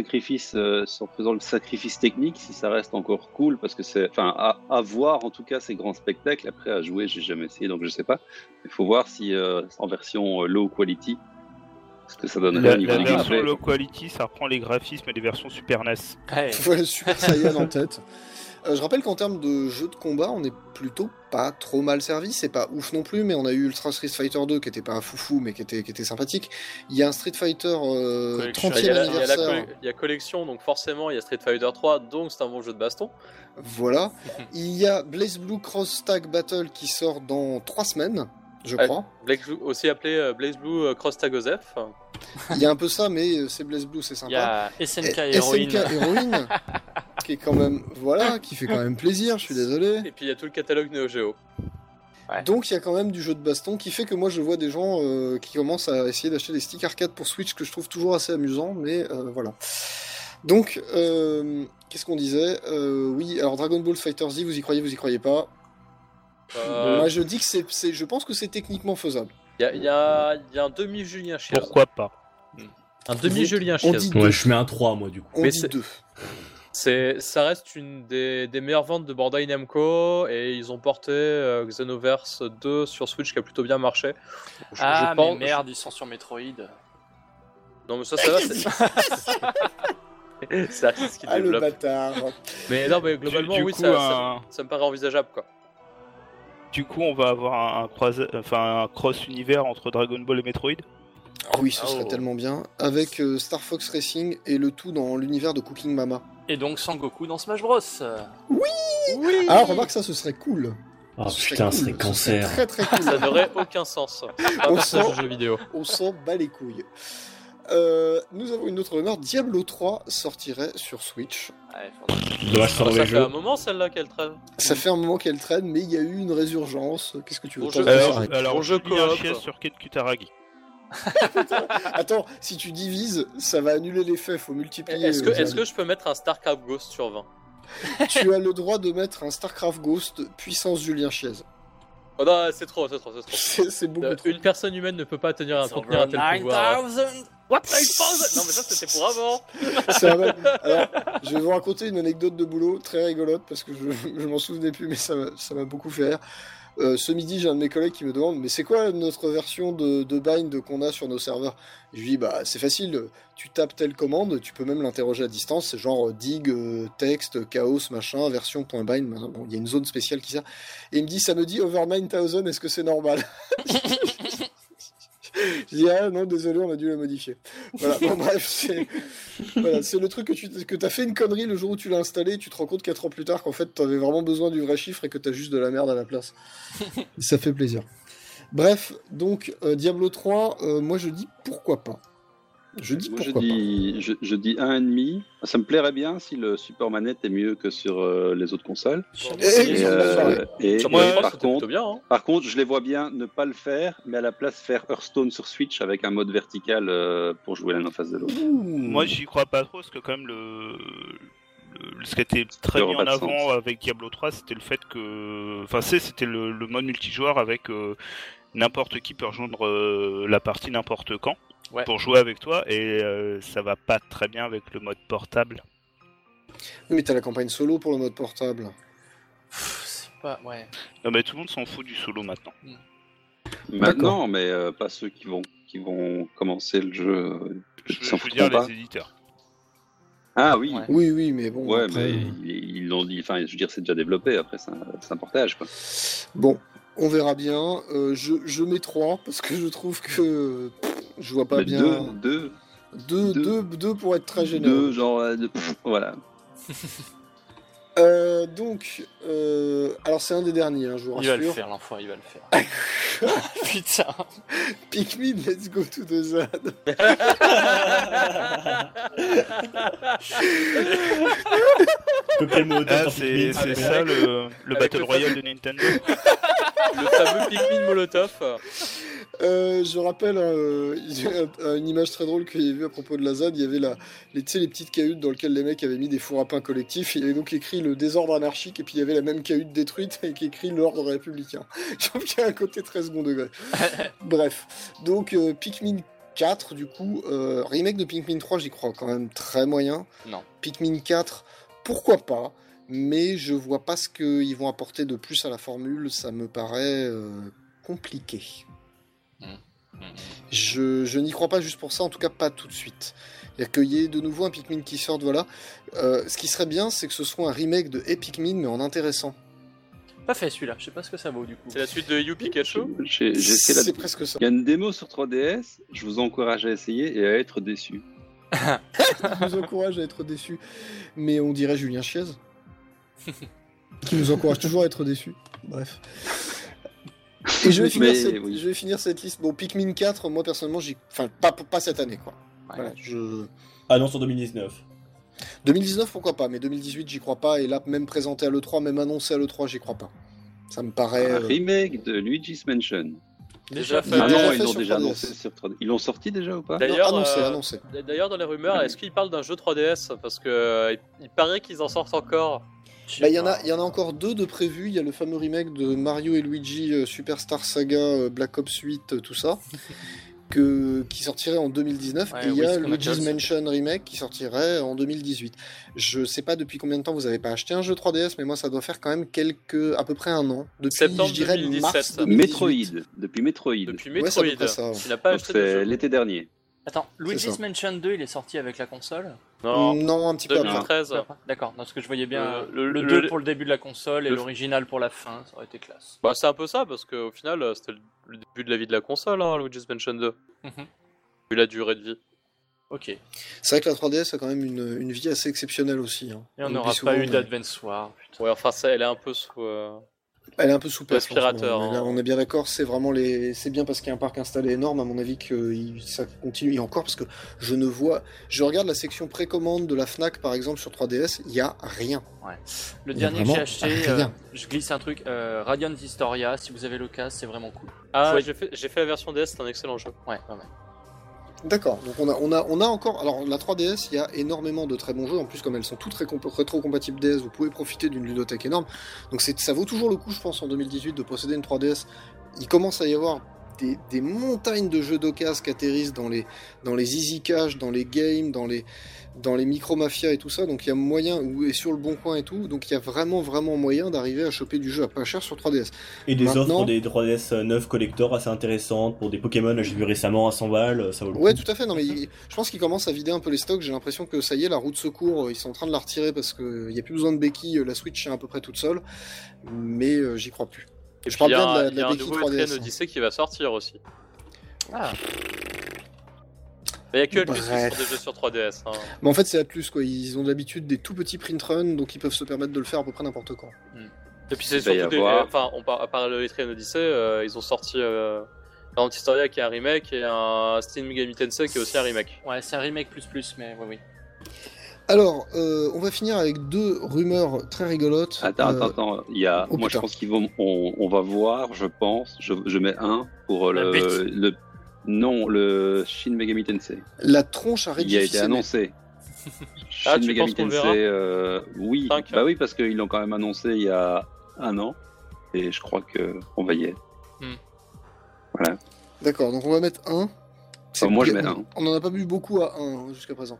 le sacrifice technique, si ça reste encore cool, parce que c'est, enfin, à voir en tout cas ces grands spectacles. Après à jouer, j'ai jamais essayé, donc je sais pas. Il faut voir si en version low quality, ce que ça donnerait La au niveau du version gameplay. low quality, ça reprend les graphismes des versions Super NES. Ouais. voilà, Super Saiyan en tête. Je rappelle qu'en termes de jeu de combat, on est plutôt pas trop mal servi. C'est pas ouf non plus, mais on a eu Ultra Street Fighter 2 qui était pas un foufou, mais qui était sympathique. Il y a un Street Fighter 30e Il y a anniversaire. il y a collection, donc forcément il y a Street Fighter 3, donc c'est un bon jeu de baston. Voilà. Il y a Blaze Blue Cross Tag Battle qui sort dans 3 semaines, je Ouais. crois. Aussi appelé Blaze Blue Cross Tag Osef. Il y a un peu ça, mais c'est Blaze Blue, c'est Il y sympa. a SNK Et- Heroine. SNK Heroine, qui est quand même, voilà, qui fait quand même plaisir. Je suis désolé. Et puis il y a tout le catalogue Neo Geo. Ouais. Donc il y a quand même du jeu de baston qui fait que moi je vois des gens qui commencent à essayer d'acheter des sticks arcade pour Switch que je trouve toujours assez amusant, mais voilà. Donc qu'est-ce qu'on disait Oui, alors Dragon Ball Fighter Z, vous y croyez pas Moi je dis que je pense que c'est techniquement faisable. Il y a un demi-Julien Chiez. Pourquoi pas? Un demi-Julien On Chiez. dit Ouais, je mets un 3, moi, du coup. On Mais dit c'est- 2. Ça reste une des meilleures ventes de Bandai Namco et ils ont porté Xenoverse 2 sur Switch qui a plutôt bien marché. Je Ah, pense- mais merde, ils sont sur Metroid. Non mais ça va, c'est Atlus qui Ah le développe. bâtard. Mais non mais globalement Du oui coup, ça me paraît envisageable quoi. Du coup, on va avoir un cross-univers entre Dragon Ball et Metroid. Ah oui, ce serait Oh. tellement bien. Avec Star Fox Racing et le tout dans l'univers de Cooking Mama. Et donc Sangoku dans Smash Bros. Oui. Ah remarque ça, ce serait cool. Oh Ce serait putain, cool. ce serait Ce cancer. serait très très cool. Ça n'aurait aucun sens. Pas On pour sent- ce jeu vidéo. On s'en bat les couilles. Nous avons une autre rumeur. Diablo 3 sortirait sur Switch. Ouais, faudra- Dommage sur Ça les fait un jeux. moment celle-là qu'elle traîne. Ça fait un moment qu'elle traîne, mais il y a eu une résurgence. Qu'est-ce que tu veux Bon t'en jeu. faire Alors, arrête. alors Bon jeu Julien coop. Chies sur Ken Kutaragi. Attends, si tu divises, ça va annuler l'effet, faut multiplier. Est-ce que je peux mettre un StarCraft Ghost sur 20? Tu as le droit de mettre un StarCraft Ghost puissance Julien Chiez. Oh non, c'est trop. C'est beaucoup trop. Une personne humaine ne peut pas contenir un It's tel over pouvoir. 9000. What 9000? Non mais ça c'était pour avant. C'est un mal- Alors, je vais vous raconter une anecdote de boulot très rigolote parce que je m'en souvenais plus, mais ça m'a beaucoup fait rire. Ce midi, j'ai un de mes collègues qui me demande mais c'est quoi notre version de Bind qu'on a sur nos serveurs? Et je lui dis bah c'est facile, tu tapes telle commande, tu peux même l'interroger à distance, c'est genre dig, texte, chaos, machin, version.bind, machin. Bon, il y a une zone spéciale qui sert. Et il me dit ça me dit over 9000, est-ce que c'est normal? Je dis ah non désolé on a dû la modifier. Voilà, bon, bref c'est le truc que t'as fait une connerie le jour où tu l'as installé et tu te rends compte 4 ans plus tard qu'en fait t'avais vraiment besoin du vrai chiffre et que t'as juste de la merde à la place. Ça fait plaisir. Bref, donc Diablo 3, moi je dis pourquoi pas. Je dis Moi, pourquoi je dis 1,5. Ça me plairait bien si le support manette est mieux que sur les autres consoles. Et Sur moi, par c'était plutôt contre, bien. Hein. par contre, je les vois bien ne pas le faire, mais à la place faire Hearthstone sur Switch avec un mode vertical pour jouer l'un en face de l'autre. pas. Moi, j'y crois pas trop, parce que quand même, ce qui était très Ça mis aura en pas de avant sens. avec Diablo 3, c'était le fait que... Enfin, c'était le mode multijoueur avec n'importe qui peut rejoindre la partie n'importe quand Ouais. pour jouer avec toi, et ça va pas très bien avec le mode portable. Oui, mais t'as la campagne solo pour le mode portable. C'est pas. Ouais. Non, mais tout le monde s'en fout du solo maintenant. Maintenant, mais pas ceux qui vont commencer le jeu. Je s'en veux dire foutront pas. les éditeurs. Ah oui. Ouais. Oui, mais bon. Ouais, après, mais ils l'ont dit. Enfin, je veux dire, c'est déjà développé. Après, c'est un portage, quoi. Bon, on verra bien. Je mets 3 parce que je trouve que je vois pas Mais bien. deux, 2 pour être très généreux. genre, voilà. Donc, alors c'est un des derniers, hein, je vous Il va le rassure. faire, l'enfoiré, il va le faire. Putain. Pikmin, let's go to the ZAD. Tu peux play Molotov Ah, dans c'est Pikmin, c'est bien. ça le Avec Battle le Royale de Nintendo. Le fameux Pikmin Molotov. Je rappelle une image très drôle qu'il y a vu à propos de la ZAD. Il y avait tu sais, les petites cahutes dans lesquelles les mecs avaient mis des fours à pain collectifs. Il y avait donc écrit le désordre anarchique et puis il y avait la même cahute détruite avec écrit l'ordre républicain. Je trouve qu'il y a un côté très second degré. Bref, donc Pikmin 4, du coup, remake de Pikmin 3, j'y crois quand même très moyen. Non. Pikmin 4, pourquoi pas, mais je vois pas ce qu'ils vont apporter de plus à la formule, ça me paraît compliqué. Je n'y crois pas juste pour ça, en tout cas pas tout de suite. C'est-à-dire qu'il y ait de nouveau un Pikmin qui sorte, voilà. Ce qui serait bien, c'est que ce soit un remake de Pikmin, mais en intéressant. Pas fait celui-là, je sais pas ce que ça vaut du coup. C'est la suite de You Pikachu. J'ai fait la... C'est presque ça. Il y a une démo sur 3DS. Je vous encourage à essayer et à être déçu. Qui nous encourage à être déçus. Mais on dirait Julien Chiez. Qui nous encourage toujours à être déçus. Bref. Et je vais finir, Oui. je vais finir cette liste. Bon, Pikmin 4, moi personnellement, enfin, pas cette année, quoi. Ouais. Voilà, Annonce en 2019. 2019, pourquoi pas, mais 2018, j'y crois pas. Et là, même présenté à l'E3, même annoncé à l'E3, j'y crois pas. Ça me paraît. Un remake de Luigi's Mansion. Déjà fait. Ah Ah non, non, fait ils l'ont sur déjà 3DS. annoncé sur 3DS. Ils l'ont sorti déjà ou pas D'ailleurs, Annoncé. D'ailleurs, dans les rumeurs, est-ce qu'ils parlent d'un jeu 3DS? Parce que il paraît qu'ils en sortent encore. Bah, il y en a encore 2 de prévus. Il y a le fameux remake de Mario et Luigi Superstar Saga, Black Ops 8, tout ça, qui sortirait en 2019. Ouais, et il y a Wiz Luigi's Chronicles. Mansion remake qui sortirait en 2018. Je sais pas depuis combien de temps vous avez pas acheté un jeu 3DS, mais moi ça doit faire quand même à peu près un an. Depuis, Septembre je dirais, 2017. mars 2018. Metroid. Depuis Metroid. Depuis Ouais, c'est à peu Metroid. près ça, ouais. Tu n'as pas Donc acheté de c'est jeu? l'été dernier. Attends, Luigi's ça. Mansion 2, il est sorti avec la console? Non. Non, un petit peu après. 2013. D'accord, parce que je voyais bien Le- le le- 2 pour le début de la console et le- l'original pour la fin, ça aurait été classe. Bah, c'est un peu ça, parce qu'au final, c'était le début de la vie de la console, hein, Luigi's Mansion 2. Mhm. Vu la durée de vie. Ok. Et C'est vrai que la 3DS a quand même une vie assez exceptionnelle aussi. Hein. on oublie n'aura souvent, pas eu mais- d'Advance War, putain. Ouais, enfin, ça, elle est un peu sous. Elle est un peu souple. Aspirateur, hein. On est bien d'accord, c'est vraiment c'est bien parce qu'il y a un parc installé énorme, à mon avis que ça continue. Et encore parce que je regarde la section précommande de la Fnac par exemple sur 3DS, il y a rien. Ouais. Le Il y a dernier que j'ai vraiment acheté, rien. je glisse un truc, Radiant Historia, si vous avez l'occasion, c'est vraiment cool. Ah, Ouais. j'ai fait la version DS, c'est un excellent jeu. Ouais. D'accord, donc on a encore. Alors la 3DS, il y a énormément de très bons jeux. En plus, comme elles sont toutes rétro-compatibles DS, vous pouvez profiter d'une ludothèque énorme. Donc ça vaut toujours le coup, je pense, en 2018 de posséder une 3DS. Il commence à y avoir des montagnes de jeux d'occasion qui atterrissent dans les Easy Cash, dans les games, dans les micro-mafias et tout ça. Donc il y a moyen, et sur le bon coin et tout. Donc il y a vraiment moyen d'arriver à choper du jeu à pas cher sur 3DS. Et des Maintenant- offres pour des 3DS 9 collector assez intéressantes, pour des Pokémon, j'ai vu récemment à 100 balles, ça vaut le coup. Ouais, tout à fait. Non, mais je pense qu'ils commencent à vider un peu les stocks. J'ai l'impression que ça y est, la roue de secours, ils sont en train de la retirer parce qu'il n'y a plus besoin de béquilles. La Switch est à peu près toute seule. Mais j'y crois plus. Et Je puis, parle il y bien a, de il y a la un béquille nouveau 3DS. Etrian Odyssey qui va sortir aussi. Ah, Mais il y a que Atlus qui Bref. sort des jeux sur 3DS. Hein. Mais en fait, c'est Atlus, quoi. Ils ont d'habitude des tout petits print runs, donc ils peuvent se permettre de le faire à peu près n'importe quand. Et puis c'est Il va y surtout des. avoir- Enfin, à part le Etrian Odyssey, ils ont sorti Radiant Historia qui est un remake et un Shin Megami Tensei qui est aussi un remake. ouais, c'est un remake plus, mais oui. Alors, on va finir avec deux rumeurs très rigolotes. Attends. Il y a, Oh, moi, putain. je pense on va voir, je pense. Je mets un pour La le Shin Megami Tensei. La tronche à Il a été Reggie annoncé. Ah, Shin tu Megami penses qu'on le Tensei, oui. 5. Bah oui, parce qu'ils l'ont quand même annoncé il y a un an. Et je crois qu'on va y être. D'accord, donc on va mettre un. Enfin, moi, je mets un. On n'en a pas vu beaucoup à 1 jusqu'à présent.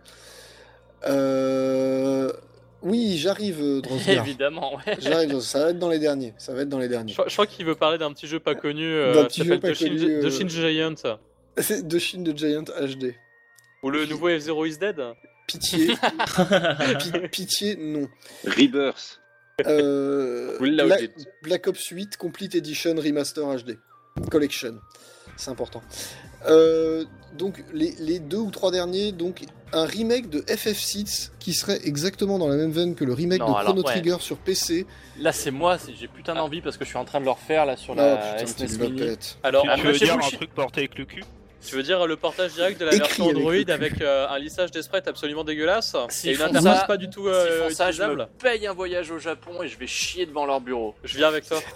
Oui, j'arrive, Drosgar. Évidemment, ouais. J'arrive, ça va être dans les derniers. Je crois qu'il veut parler d'un petit jeu pas connu D'un qui petit jeu s'appelle pas connu, The Shin Giant. C'est de Shin the Giant HD. Ou le nouveau F-Zero is Dead. Pitié. Pitié, non. Rebirth. Reloaded. Black Ops 8 Complete Edition Remaster HD. Collection. C'est important. Donc, les 2 ou 3 derniers, donc un remake de FF6 qui serait exactement dans la même veine que le remake Non, de alors, Chrono ouais. Trigger sur PC. Là, c'est moi, j'ai putain d'envie parce que je suis en train de le refaire là sur Oh la putain, SNES tu me Mini. pètes. Alors, Ah, Tu veux chez dire un Bullshit. truc porté avec le cul? tu veux dire le portage direct de la Écrit version avec Android le cul. avec un lissage des sprites absolument dégueulasse S'ils et une font interface ça- pas du tout S'ils font ça, je me utilisable? paye un voyage au Japon et je vais chier devant leur bureau. Je viens avec toi.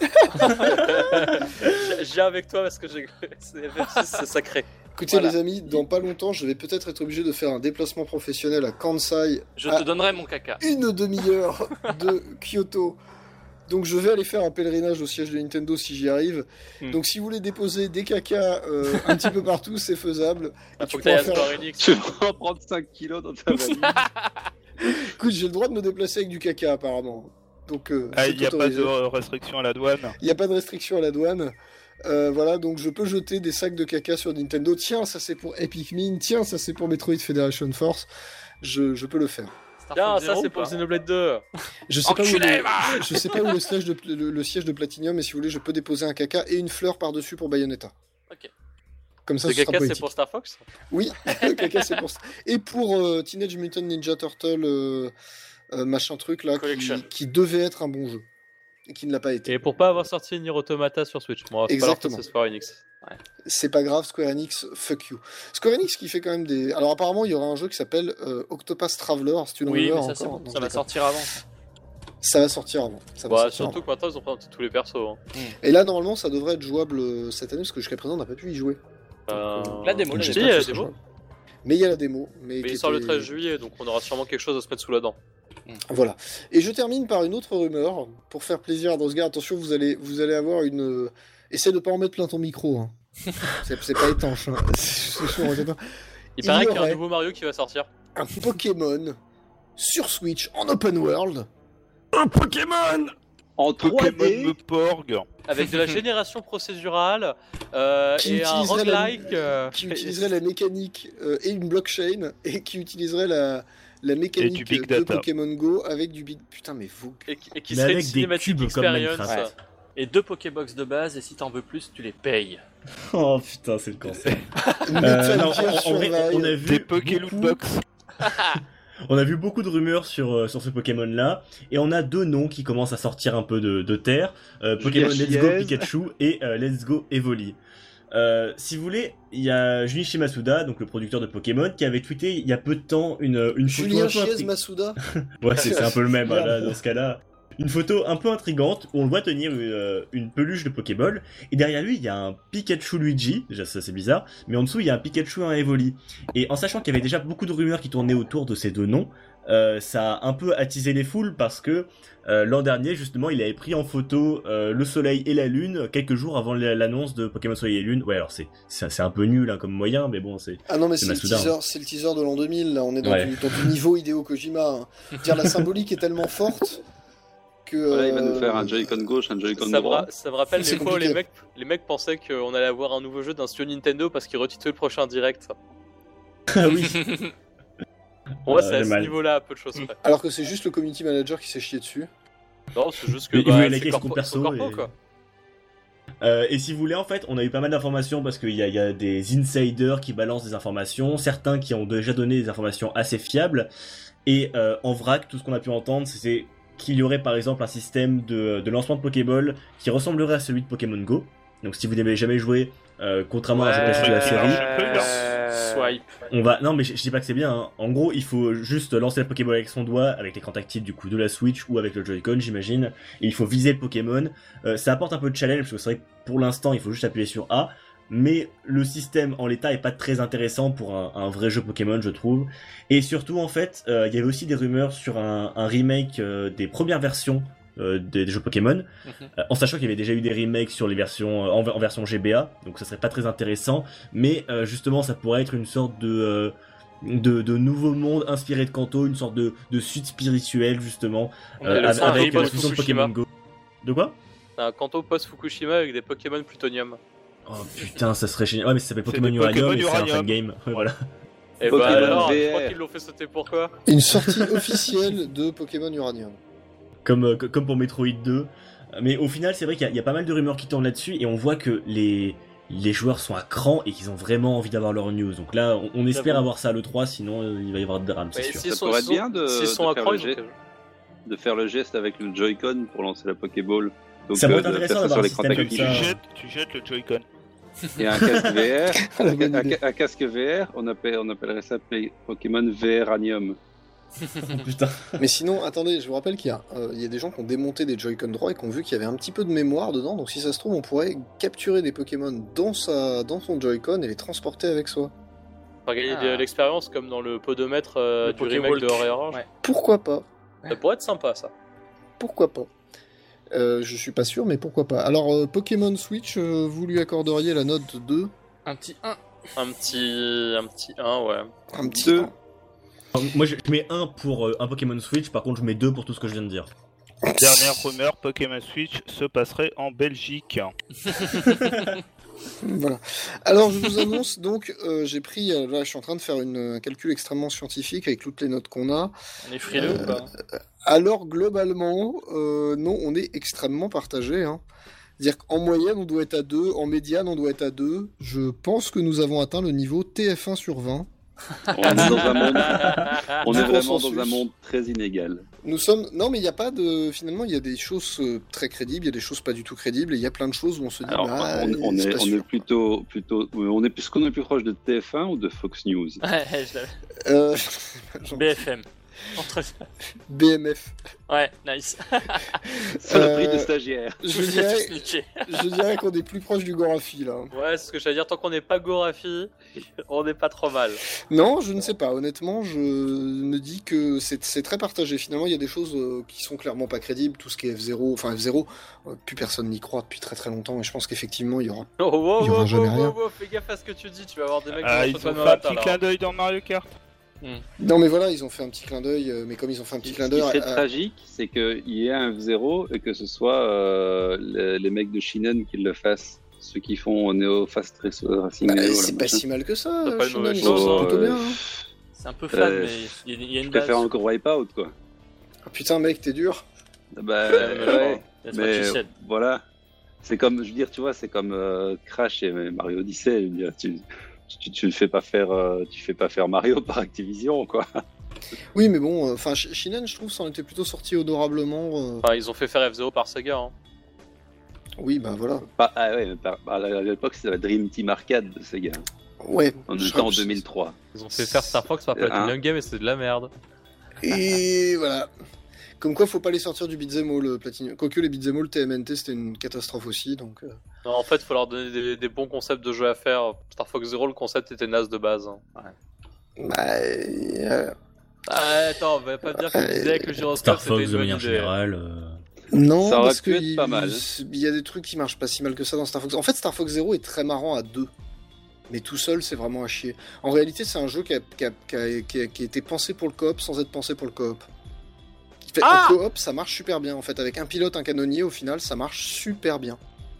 Je viens avec toi parce que c'est sacré. Écoutez Voilà. les amis, dans pas longtemps, je vais peut-être être obligé de faire un déplacement professionnel à Kansai, Je Ah. te donnerai mon caca. une demi-heure de Kyoto. Donc je vais aller faire un pèlerinage au siège de Nintendo si j'y arrive. Donc si vous voulez déposer des cacas un petit peu partout, c'est faisable. Et Il tu faut que t'ailles à pourras Square faire- Enix. Tu vas prendre 5 kilos dans ta valise. Écoute, j'ai le droit de me déplacer avec du caca apparemment. Donc Ah, c'est il n'y a pas autorisé. de restriction à la douane. Il n'y a pas de restriction à la douane. Voilà, donc je peux jeter des sacs de caca sur Nintendo. Tiens, ça c'est pour Epic Min. Tiens, ça c'est pour Metroid Federation Force. Je peux le faire. Tiens, Starfox ça 0 c'est ou pour pas Xenoblade 2. Je sais pas où Enculé, est le- va je sais pas où est le siège de Platinum, mais si vous voulez, je peux déposer un caca et une fleur par-dessus pour Bayonetta. Ok. Comme ça, Le ce sera caca c'est poétique. pour Star Fox. Oui, le caca c'est pour ça. Et pour Teenage Mutant Ninja Turtle, machin truc là, Collection. qui devait être un bon jeu et qui ne l'a pas été. Et pour pas avoir sorti Nier Automata sur Switch. Bon, c'est pas leur faute, Exactement. c'est Square Enix. C'est pas grave, Square Enix, fuck you. Square Enix qui fait quand même des. Alors apparemment, il y aura un jeu qui s'appelle Octopath Traveler. C'est une Oui, rumeur mais ça, encore. c'est- Non, ça je va déconne. sortir avant. Ça va sortir avant. Ça va Bah, sortir surtout avant. que maintenant ils ont pris tous les persos. Hein. Et là, normalement, ça devrait être jouable cette année parce que jusqu'à présent, on n'a pas pu y jouer. La démo, Donc, la Si, j'espère il y a que la ce sera démo. jouable. Mais il y a la démo. Mais Mais qui il sort le était- 13 juillet, donc on aura sûrement quelque chose à se mettre sous la dent. Voilà. Et je termine par une autre rumeur pour faire plaisir à Drosgar. Attention, vous allez avoir une. Essaie de pas en mettre plein ton micro. Hein. c'est pas étanche. Hein. Il Il paraît y qu'il y a un aurait- nouveau Mario qui va sortir. Un Pokémon sur Switch en open world. Un Pokémon En Pokémon 3D. me porg. Avec de la génération procédurale Qui et un utiliserait la- roguelike. qui utiliserait la mécanique et une blockchain et qui utiliserait la mécanique du big de data. Pokémon Go avec du big. Putain, mais vous. et qui Mais serait une avec des cinématique cubes comme experience. Minecraft. Et 2 Pokébox de base, et si t'en veux plus, tu les payes. Oh putain, c'est le cancer. Metal Non, Gear en vrai, Survive. on a vu Des Poké beaucoup- Lootbox. On a vu beaucoup de rumeurs sur ce Pokémon-là, et on a 2 noms qui commencent à sortir un peu de terre. Pokémon Let's Go Pikachu et Let's Go Evoli. Si vous voulez, il y a Junichi Masuda, donc le producteur de Pokémon, qui avait tweeté il y a peu de temps une photo Julien un peu Chiez Masuda. Ouais, c'est un peu le même là, dans ce cas-là. Une photo un peu intrigante où on le voit tenir une peluche de Pokéball, et derrière lui il y a un Pikachu Luigi, déjà ça c'est bizarre, mais en dessous il y a un Pikachu et un Evoli. Et en sachant qu'il y avait déjà beaucoup de rumeurs qui tournaient autour de ces 2 noms, ça a un peu attisé les foules parce que l'an dernier justement il avait pris en photo le soleil et la lune quelques jours avant l'annonce de Pokémon Soleil et Lune. Ouais, alors c'est un peu nul hein, comme moyen, mais bon c'est... Ah non, mais c'est le Masuda, teaser, c'est le teaser de l'an 2000, là on est dans, Ouais. dans du niveau Hideo Kojima. Hein. Dire la symbolique est tellement forte que... Voilà, il va nous faire un Joy-Con gauche, un Joy-Con droit. Ça me rappelle C'est les fois où compliqué. les mecs pensaient qu'on allait avoir un nouveau jeu d'un studio Nintendo parce qu'ils retitulaient le prochain direct. Ah oui. Pour moi, c'est à j'ai ce mal. niveau-là, à peu de choses près. Alors que c'est juste le community manager qui s'est chié dessus. Non, c'est juste que Il voulait c'est liker son corpo, compte perso c'est corpo, et- quoi. Et si vous voulez, en fait, on a eu pas mal d'informations parce qu'il y a des insiders qui balancent des informations, certains qui ont déjà donné des informations assez fiables, et en vrac, tout ce qu'on a pu entendre, c'est qu'il y aurait par exemple un système de lancement de Pokéball qui ressemblerait à celui de Pokémon Go. Donc si vous n'avez jamais joué, contrairement à ce que la série, Swipe. on va... Non mais je dis pas que c'est bien, hein. En gros il faut juste lancer le Pokéball avec son doigt, avec l'écran tactile du coup de la Switch ou avec le Joy-Con j'imagine, et il faut viser le Pokémon. Ça apporte un peu de challenge parce que c'est vrai que pour l'instant il faut juste appuyer sur A, mais le système en l'état est pas très intéressant pour un vrai jeu Pokémon je trouve. Et surtout en fait il y avait aussi des rumeurs sur un remake des premières versions des jeux Pokémon, en sachant qu'il y avait déjà eu des remakes sur les versions en version GBA, donc ça serait pas très intéressant, mais justement ça pourrait être une sorte de nouveau monde inspiré de Kanto, une sorte de suite spirituelle justement, On est le avec Kanto la fusion de post-Fukushima. Pokémon Go. De quoi? Un Kanto post-Fukushima avec des Pokémon plutonium. Oh putain, ça serait génial. Ouais, mais ça s'appelle C'est Pokémon des Uranium Pokémon et c'est un Uranium. fan-game. Ouais, voilà. Et Pokémon bah alors, je VR. crois qu'ils l'ont fait sauter pourquoi. Une sortie officielle de Pokémon Uranium. Comme pour Metroid 2. Mais au final, c'est vrai qu'il y a pas mal de rumeurs qui tournent là-dessus et on voit que les joueurs sont à cran et qu'ils ont vraiment envie d'avoir leur news. Donc là, on espère J'avoue. avoir ça à l'E3, sinon il va y avoir de drame, c'est Ouais, sûr. s'ils Ça sont- pourrait s'ils être bien de- s'ils sont de à faire cran, le ils ont jet. quelque chose. De faire le geste avec le Joy-Con pour lancer la Pokéball. Donc, Ça pourrait être de intéressant faire ça d'avoir un sur l'écran système tactile. comme ça. Tu jettes le Joy-Con. Et un casque VR. La bonne idée. Un casque VR, on appellerait ça Pokémon VRanium. Putain. Mais sinon, attendez, je vous rappelle qu'il y a des gens qui ont démonté des Joy-Con droits et qui ont vu qu'il y avait un petit peu de mémoire dedans, donc si ça se trouve, on pourrait capturer des Pokémon dans son Joy-Con et les transporter avec soi. Faire gagner Ah. de l'expérience comme dans le podomètre Le du remake Pokéball. de Horror Orange. Ouais. Pourquoi pas? Ça pourrait être sympa ça. Pourquoi pas? Je suis pas sûr, mais pourquoi pas. Alors, Pokémon Switch, vous lui accorderiez la note 2? Un petit 1. Un petit 1, ouais. Un petit 2. 1. Alors, moi je mets 1 pour un Pokémon Switch, par contre je mets 2 pour tout ce que je viens de dire. Dernière rumeur, Pokémon Switch se passerait en Belgique. Voilà. Alors, je vous annonce, donc, j'ai pris, là, je suis en train de faire un calcul extrêmement scientifique avec toutes les notes qu'on a. On est frileux ou pas? Alors, globalement, non, on est extrêmement partagé, hein. C'est-à-dire qu'en moyenne, on doit être à 2, en médiane, on doit être à 2. Je pense que nous avons atteint le niveau TF1 sur 20. On est dans un monde, on est Du vraiment consensus. dans un monde très inégal. Nous sommes... Non, mais il n'y a pas de... Finalement, il y a des choses très crédibles, il y a des choses pas du tout crédibles, et il y a plein de choses où on se dit... Alors, bah, on c'est pas est sûr. plutôt, on est plus qu'on est plus proche de TF1 ou de Fox News. Ouais, je l'avais. Euh, BFM. Entre... BMF. Ouais, nice. Saloperie de stagiaire. Je dirais, Niqué. je dirais qu'on est plus proche du Gorafi, là. Ouais, c'est ce que j'allais dire, tant qu'on n'est pas Gorafi, on n'est pas trop mal. Non, je ne sais pas. Honnêtement, je me dis que c'est très partagé. Finalement, il y a des choses qui sont clairement pas crédibles. Tout ce qui est F0, enfin F0, plus personne n'y croit depuis très très longtemps. Et je pense qu'effectivement, il y aura... Oh, wow, Il y aura wow, jamais wow, rien. wow, wow, fais gaffe à ce que tu dis, tu vas avoir des mecs Ah, qui ils vont ont sauter fait demain un matin, petit là. clin d'œil dans Mario Kart. Non, mais voilà, ils ont fait un petit clin d'œil. Mais comme ils ont fait un petit Ce clin qui d'œil... serait tragique, c'est qu'il y ait un F0 et que ce soit les mecs de Shinen qui le fassent. Ceux qui font Neo Fast Racing bah, Neo. c'est là, pas machin. si mal que ça. C'est pas une Shannon, mauvaise ils chose, sont hein. plutôt bien. Hein. C'est un peu fan, Euh, mais il y a Je une base. préfère encore Wipeout, quoi. Ah, putain, mec, t'es dur. Bah, mais ouais. That's what Mais she said. voilà, c'est comme, je veux dire, tu vois, c'est comme Crash et Mario Odyssey. Je veux dire, tu fais pas faire Mario par Activision, quoi. Oui, mais bon, enfin, Shinen, je trouve, ça en était plutôt sorti honorablement. Enfin, ils ont fait faire F0 par Sega. Hein. Oui, bah voilà. À l'époque, c'était la Dream Team Arcade de Sega. Ouais. On était en 2003. Ils ont fait faire Star Fox par Platinum Game et c'est de la merde. Et voilà. Comme quoi, faut pas les sortir du beat'em all, Platinum. Quoique les beat'em all TMNT, c'était une catastrophe aussi, donc... Non, en fait, il faut leur donner des bons concepts de jeux à faire. Star Fox Zero, le concept était naze de base. Hein. Ouais. Bah... Attends, on va pas dire que disait avec le gyroscope, Star Fox de manière idée. générale. Non, ça aurait parce pu que être pas mal. il y a des trucs qui marchent pas si mal que ça dans Star Fox. En fait, Star Fox Zero est très marrant à deux. Mais tout seul, c'est vraiment à chier. En réalité, c'est un jeu qui a été pensé pour le coop sans être pensé pour le coop. En coop, ça marche super bien. En fait, avec un pilote, un canonnier, au final, ça marche super bien.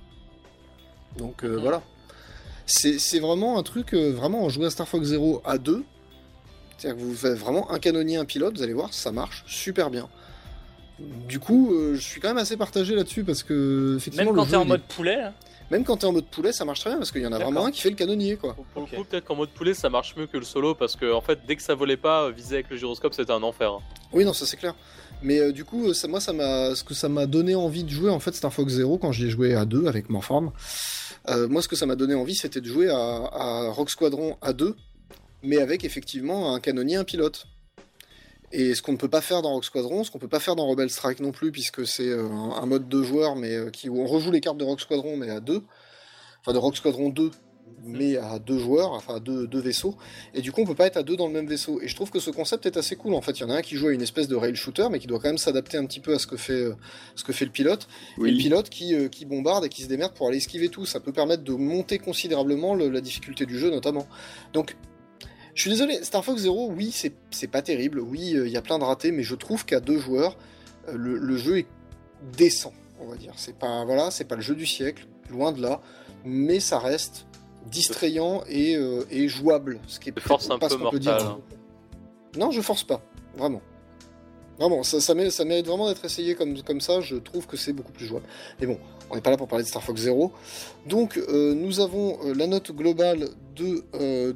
Donc voilà. C'est vraiment un truc, vraiment, jouer à Star Fox Zero à deux. C'est-à-dire que vous faites vraiment un canonnier, un pilote, vous allez voir, ça marche super bien. Du coup, je suis quand même assez partagé là-dessus parce que, effectivement, Même quand le t'es jeu, en mode poulet, là. même quand t'es en mode poulet, ça marche très bien parce qu'il y en a vraiment un qui fait le canonnier, quoi. Pour le coup, peut-être qu'en mode poulet, ça marche mieux que le solo parce que, en fait, dès que ça volait pas, viser avec le gyroscope, c'était un enfer. Hein. Oui, non, ça c'est clair. Mais du coup, ce que ça m'a donné envie de jouer, en fait, Star Fox Zero, quand j'y ai joué à deux avec Morform, moi, ce que ça m'a donné envie, c'était de jouer à Rogue Squadron à deux, mais avec effectivement un canonnier, un pilote. Et ce qu'on ne peut pas faire dans Rogue Squadron, ce qu'on peut pas faire dans Rebel Strike non plus, puisque c'est un mode 2 joueurs, mais où on rejoue les cartes de Rogue Squadron, mais à deux. Enfin, de Rogue Squadron 2, mais à deux joueurs, enfin à deux vaisseaux. Et du coup, on peut pas être à deux dans le même vaisseau. Et je trouve que ce concept est assez cool. En fait, il y en a un qui joue à une espèce de rail shooter, mais qui doit quand même s'adapter un petit peu à ce que fait le pilote. Oui. Et le pilote qui bombarde et qui se démerde pour aller esquiver tout. Ça peut permettre de monter considérablement la difficulté du jeu, notamment. Donc, je suis désolé, Star Fox Zero, oui, c'est pas terrible. Oui, il y a plein de ratés, mais je trouve qu'à deux joueurs, le jeu est décent, on va dire. C'est pas le jeu du siècle, loin de là, mais ça reste distrayant et jouable, ce qui est Force un pas peu ce qu'on peut dire. mortale. Non, je force pas, vraiment. Vraiment, ça mérite vraiment d'être essayé comme ça, je trouve que c'est beaucoup plus jouable. Mais bon, on n'est pas là pour parler de Star Fox Zero. Donc, nous avons la note globale de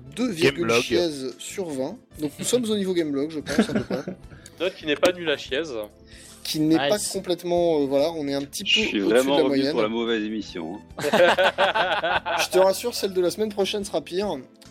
2,16 sur 20. Donc, nous sommes au niveau Gameblog, je pense, à peu près. Note qui n'est pas nulle à chiaise. Qui n'est pas Nice. complètement... voilà, on est un petit peu Je suis au-dessus vraiment de la revenu moyenne. pour la mauvaise émission. Je te rassure, celle de la semaine prochaine sera pire.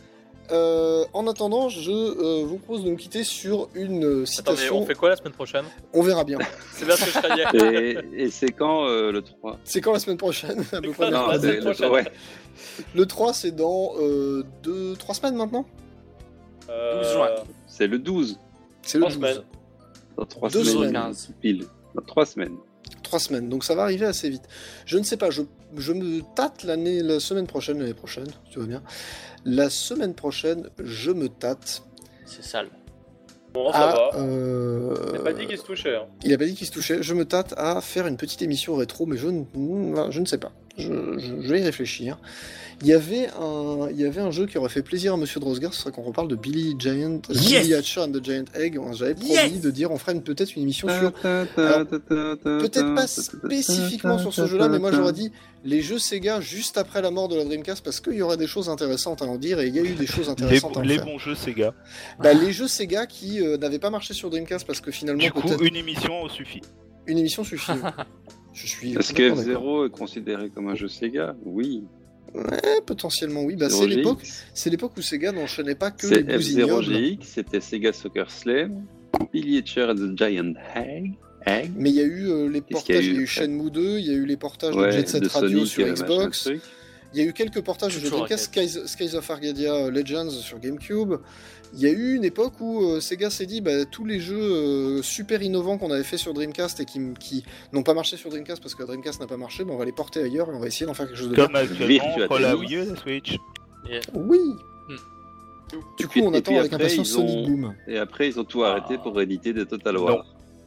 En attendant, je vous propose de nous quitter sur une Attends, mais citation. on fait quoi la semaine prochaine? On verra bien. C'est bien ce que je croyais. Et c'est quand le 3 C'est quand la semaine prochaine à peu près Non, Non, semaine c'est prochaine. ouais. Le 3, c'est dans 3 semaines maintenant. 12 juin. C'est le 12. C'est le 3 12. semaines. Dans 3 Deux semaines. semaines. 15. Pile. Dans 3 semaines. 3 semaines, donc ça va arriver assez vite. Je ne sais pas, je me tâte la semaine prochaine, si tu vas bien. La semaine prochaine, je me tâte C'est sale. Bon, ça va. à... T'as pas dit qu'il se touchait. Hein. Il a pas dit qu'il se touchait. Je me tâte à faire une petite émission rétro, mais je ne sais pas. Je vais y réfléchir. Il y avait un jeu qui aurait fait plaisir à Monsieur Drosgar, ce serait qu'on reparle de Billy Hatcher and the Giant Egg. J'avais promis de dire, on ferait peut-être une émission sur... Alors, peut-être pas spécifiquement sur ce jeu-là, mais moi j'aurais dit les jeux Sega juste après la mort de la Dreamcast, parce qu'il y aurait des choses intéressantes à en dire, et il y a eu des choses intéressantes à en Les faire. bons jeux Sega. Bah, les jeux Sega qui n'avaient pas marché sur Dreamcast, parce que finalement, Du coup, peut-être une émission suffit. une émission suffit. Je suis Est-ce que complètement d'accord. F0 est considéré comme un jeu Sega? Oui. Ouais, potentiellement oui. Bah, F0 c'est l'époque où Sega n'enchaînait pas que C'est les bousignobles. F0GX, c'était Sega Soccer Slam, Billy Hatcher and the Giant Egg. Mais il y a eu les Qu'est-ce qu'il y a portages, il y a eu eu Shenmue 2, il y a eu les portages de Ouais, Jet Set de Radio Sonic, sur machin Xbox, truc. il y a eu quelques portages de jeux Toujours Dreamcast, Skies of Arcadia Legends sur GameCube. Il y a eu une époque où Sega s'est dit tous les jeux super innovants qu'on avait fait sur Dreamcast et qui n'ont pas marché sur Dreamcast parce que la Dreamcast n'a pas marché, on va les porter ailleurs et on va essayer d'en faire quelque chose de bien. Comme actuellement Virtua entre la Tennis. Wii U et la Switch. Oui. Hmm. Du coup, on Et attend puis avec après, impatience ils ont- Sonic Boom Et après, ils ont tout arrêté pour éditer des Total War.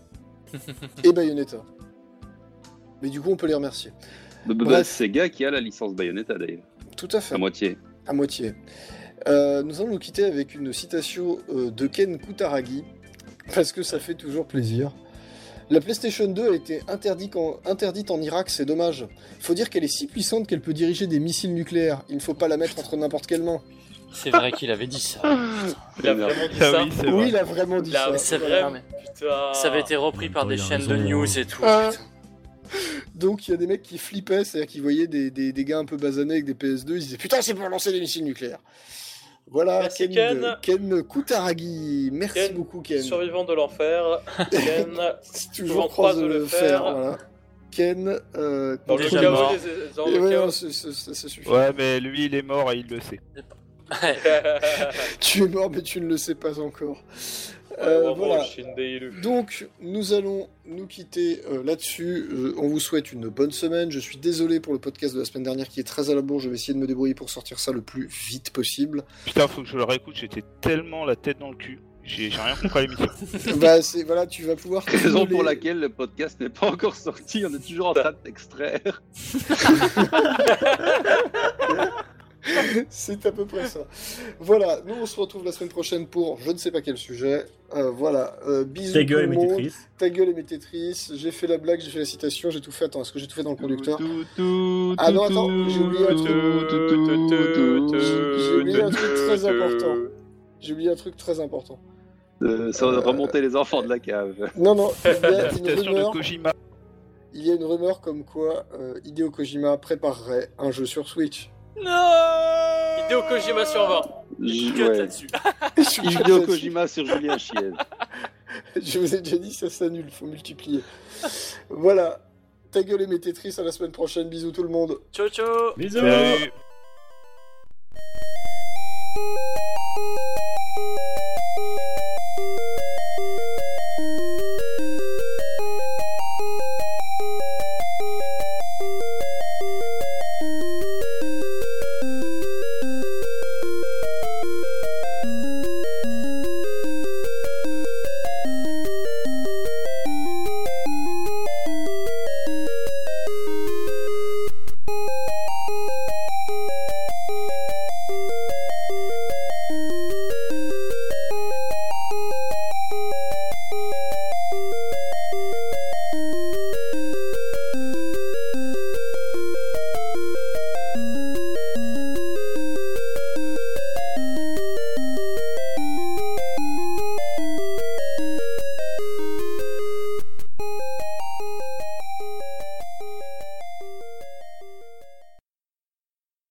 et Bayonetta. Mais du coup, on peut les remercier. Bah, Bref. Sega qui a la licence Bayonetta d'ailleurs, Tout à fait. à moitié. À moitié. Nous allons nous quitter avec une citation de Ken Kutaragi, parce que ça fait toujours plaisir. La PlayStation 2 a été interdite en Irak, c'est dommage. Il faut dire qu'elle est si puissante qu'elle peut diriger des missiles nucléaires. Il ne faut pas la mettre entre n'importe quelle main. C'est vrai qu'il avait dit ça. Il a vraiment dit Ah ça. oui, c'est Oui, vrai. il a vraiment dit ça. C'est Voilà. vrai, mais Putain. ça avait été repris par Oh, des il a chaînes de raison. news et tout. Ah. putain. Donc il y a des mecs qui flippaient, c'est-à-dire qu'ils voyaient des gars un peu basanés avec des PS2, ils disaient putain c'est pour lancer des missiles nucléaires. Voilà, Merci, Ken. Ken Kutaragi, merci Ken, beaucoup Ken. Survivant de l'enfer. Ken. Toujours en croise croise de le faire. Voilà. Ken, Dans le Déjà chaos mort. dans Et le ouais, chaos. non, ça suffit. Ouais, mais lui, il est mort et il le sait. Tu es mort mais tu ne le sais pas encore. Voilà. Voilà. Donc, nous allons nous quitter là-dessus. On vous souhaite une bonne semaine. Je suis désolé pour le podcast de la semaine dernière qui est très à la bourre. Je vais essayer de me débrouiller pour sortir ça le plus vite possible. Putain, faut que je le réécoute, j'étais tellement la tête dans le cul. J'ai rien compris à l'émission. Bah, voilà, tu vas pouvoir. Raison cumuler- pour laquelle le podcast n'est pas encore sorti, on est toujours en train de t'extraire. C'est à peu près ça. Voilà, nous on se retrouve la semaine prochaine pour je ne sais pas quel sujet. Voilà, bisous Ta tout gueule le et monde. Tetris. Ta gueule et mes Tetris. J'ai fait la blague, j'ai fait la citation, j'ai tout fait. Attends, est-ce que j'ai tout fait dans le conducteur Tout, tout, Ah non, tout, attends, tout, j'ai oublié un tout, truc. tout, tout, J'ai oublié un truc très important. J'ai oublié un truc très important. Ça va remonter les enfants de la cave. Non, il y a La une citation de rumeur. Kojima. Il y a une rumeur comme quoi Hideo Kojima préparerait un jeu sur Switch. Non Hideo Kojima sur 20. Cut Ouais. là-dessus. Hideo Kojima sur Julien Chiez. Je vous ai déjà dit, ça s'annule, faut multiplier. Voilà. Ta gueule et mes Tetris, à la semaine prochaine. Bisous tout le monde. Ciao ciao. Bisous. Salut.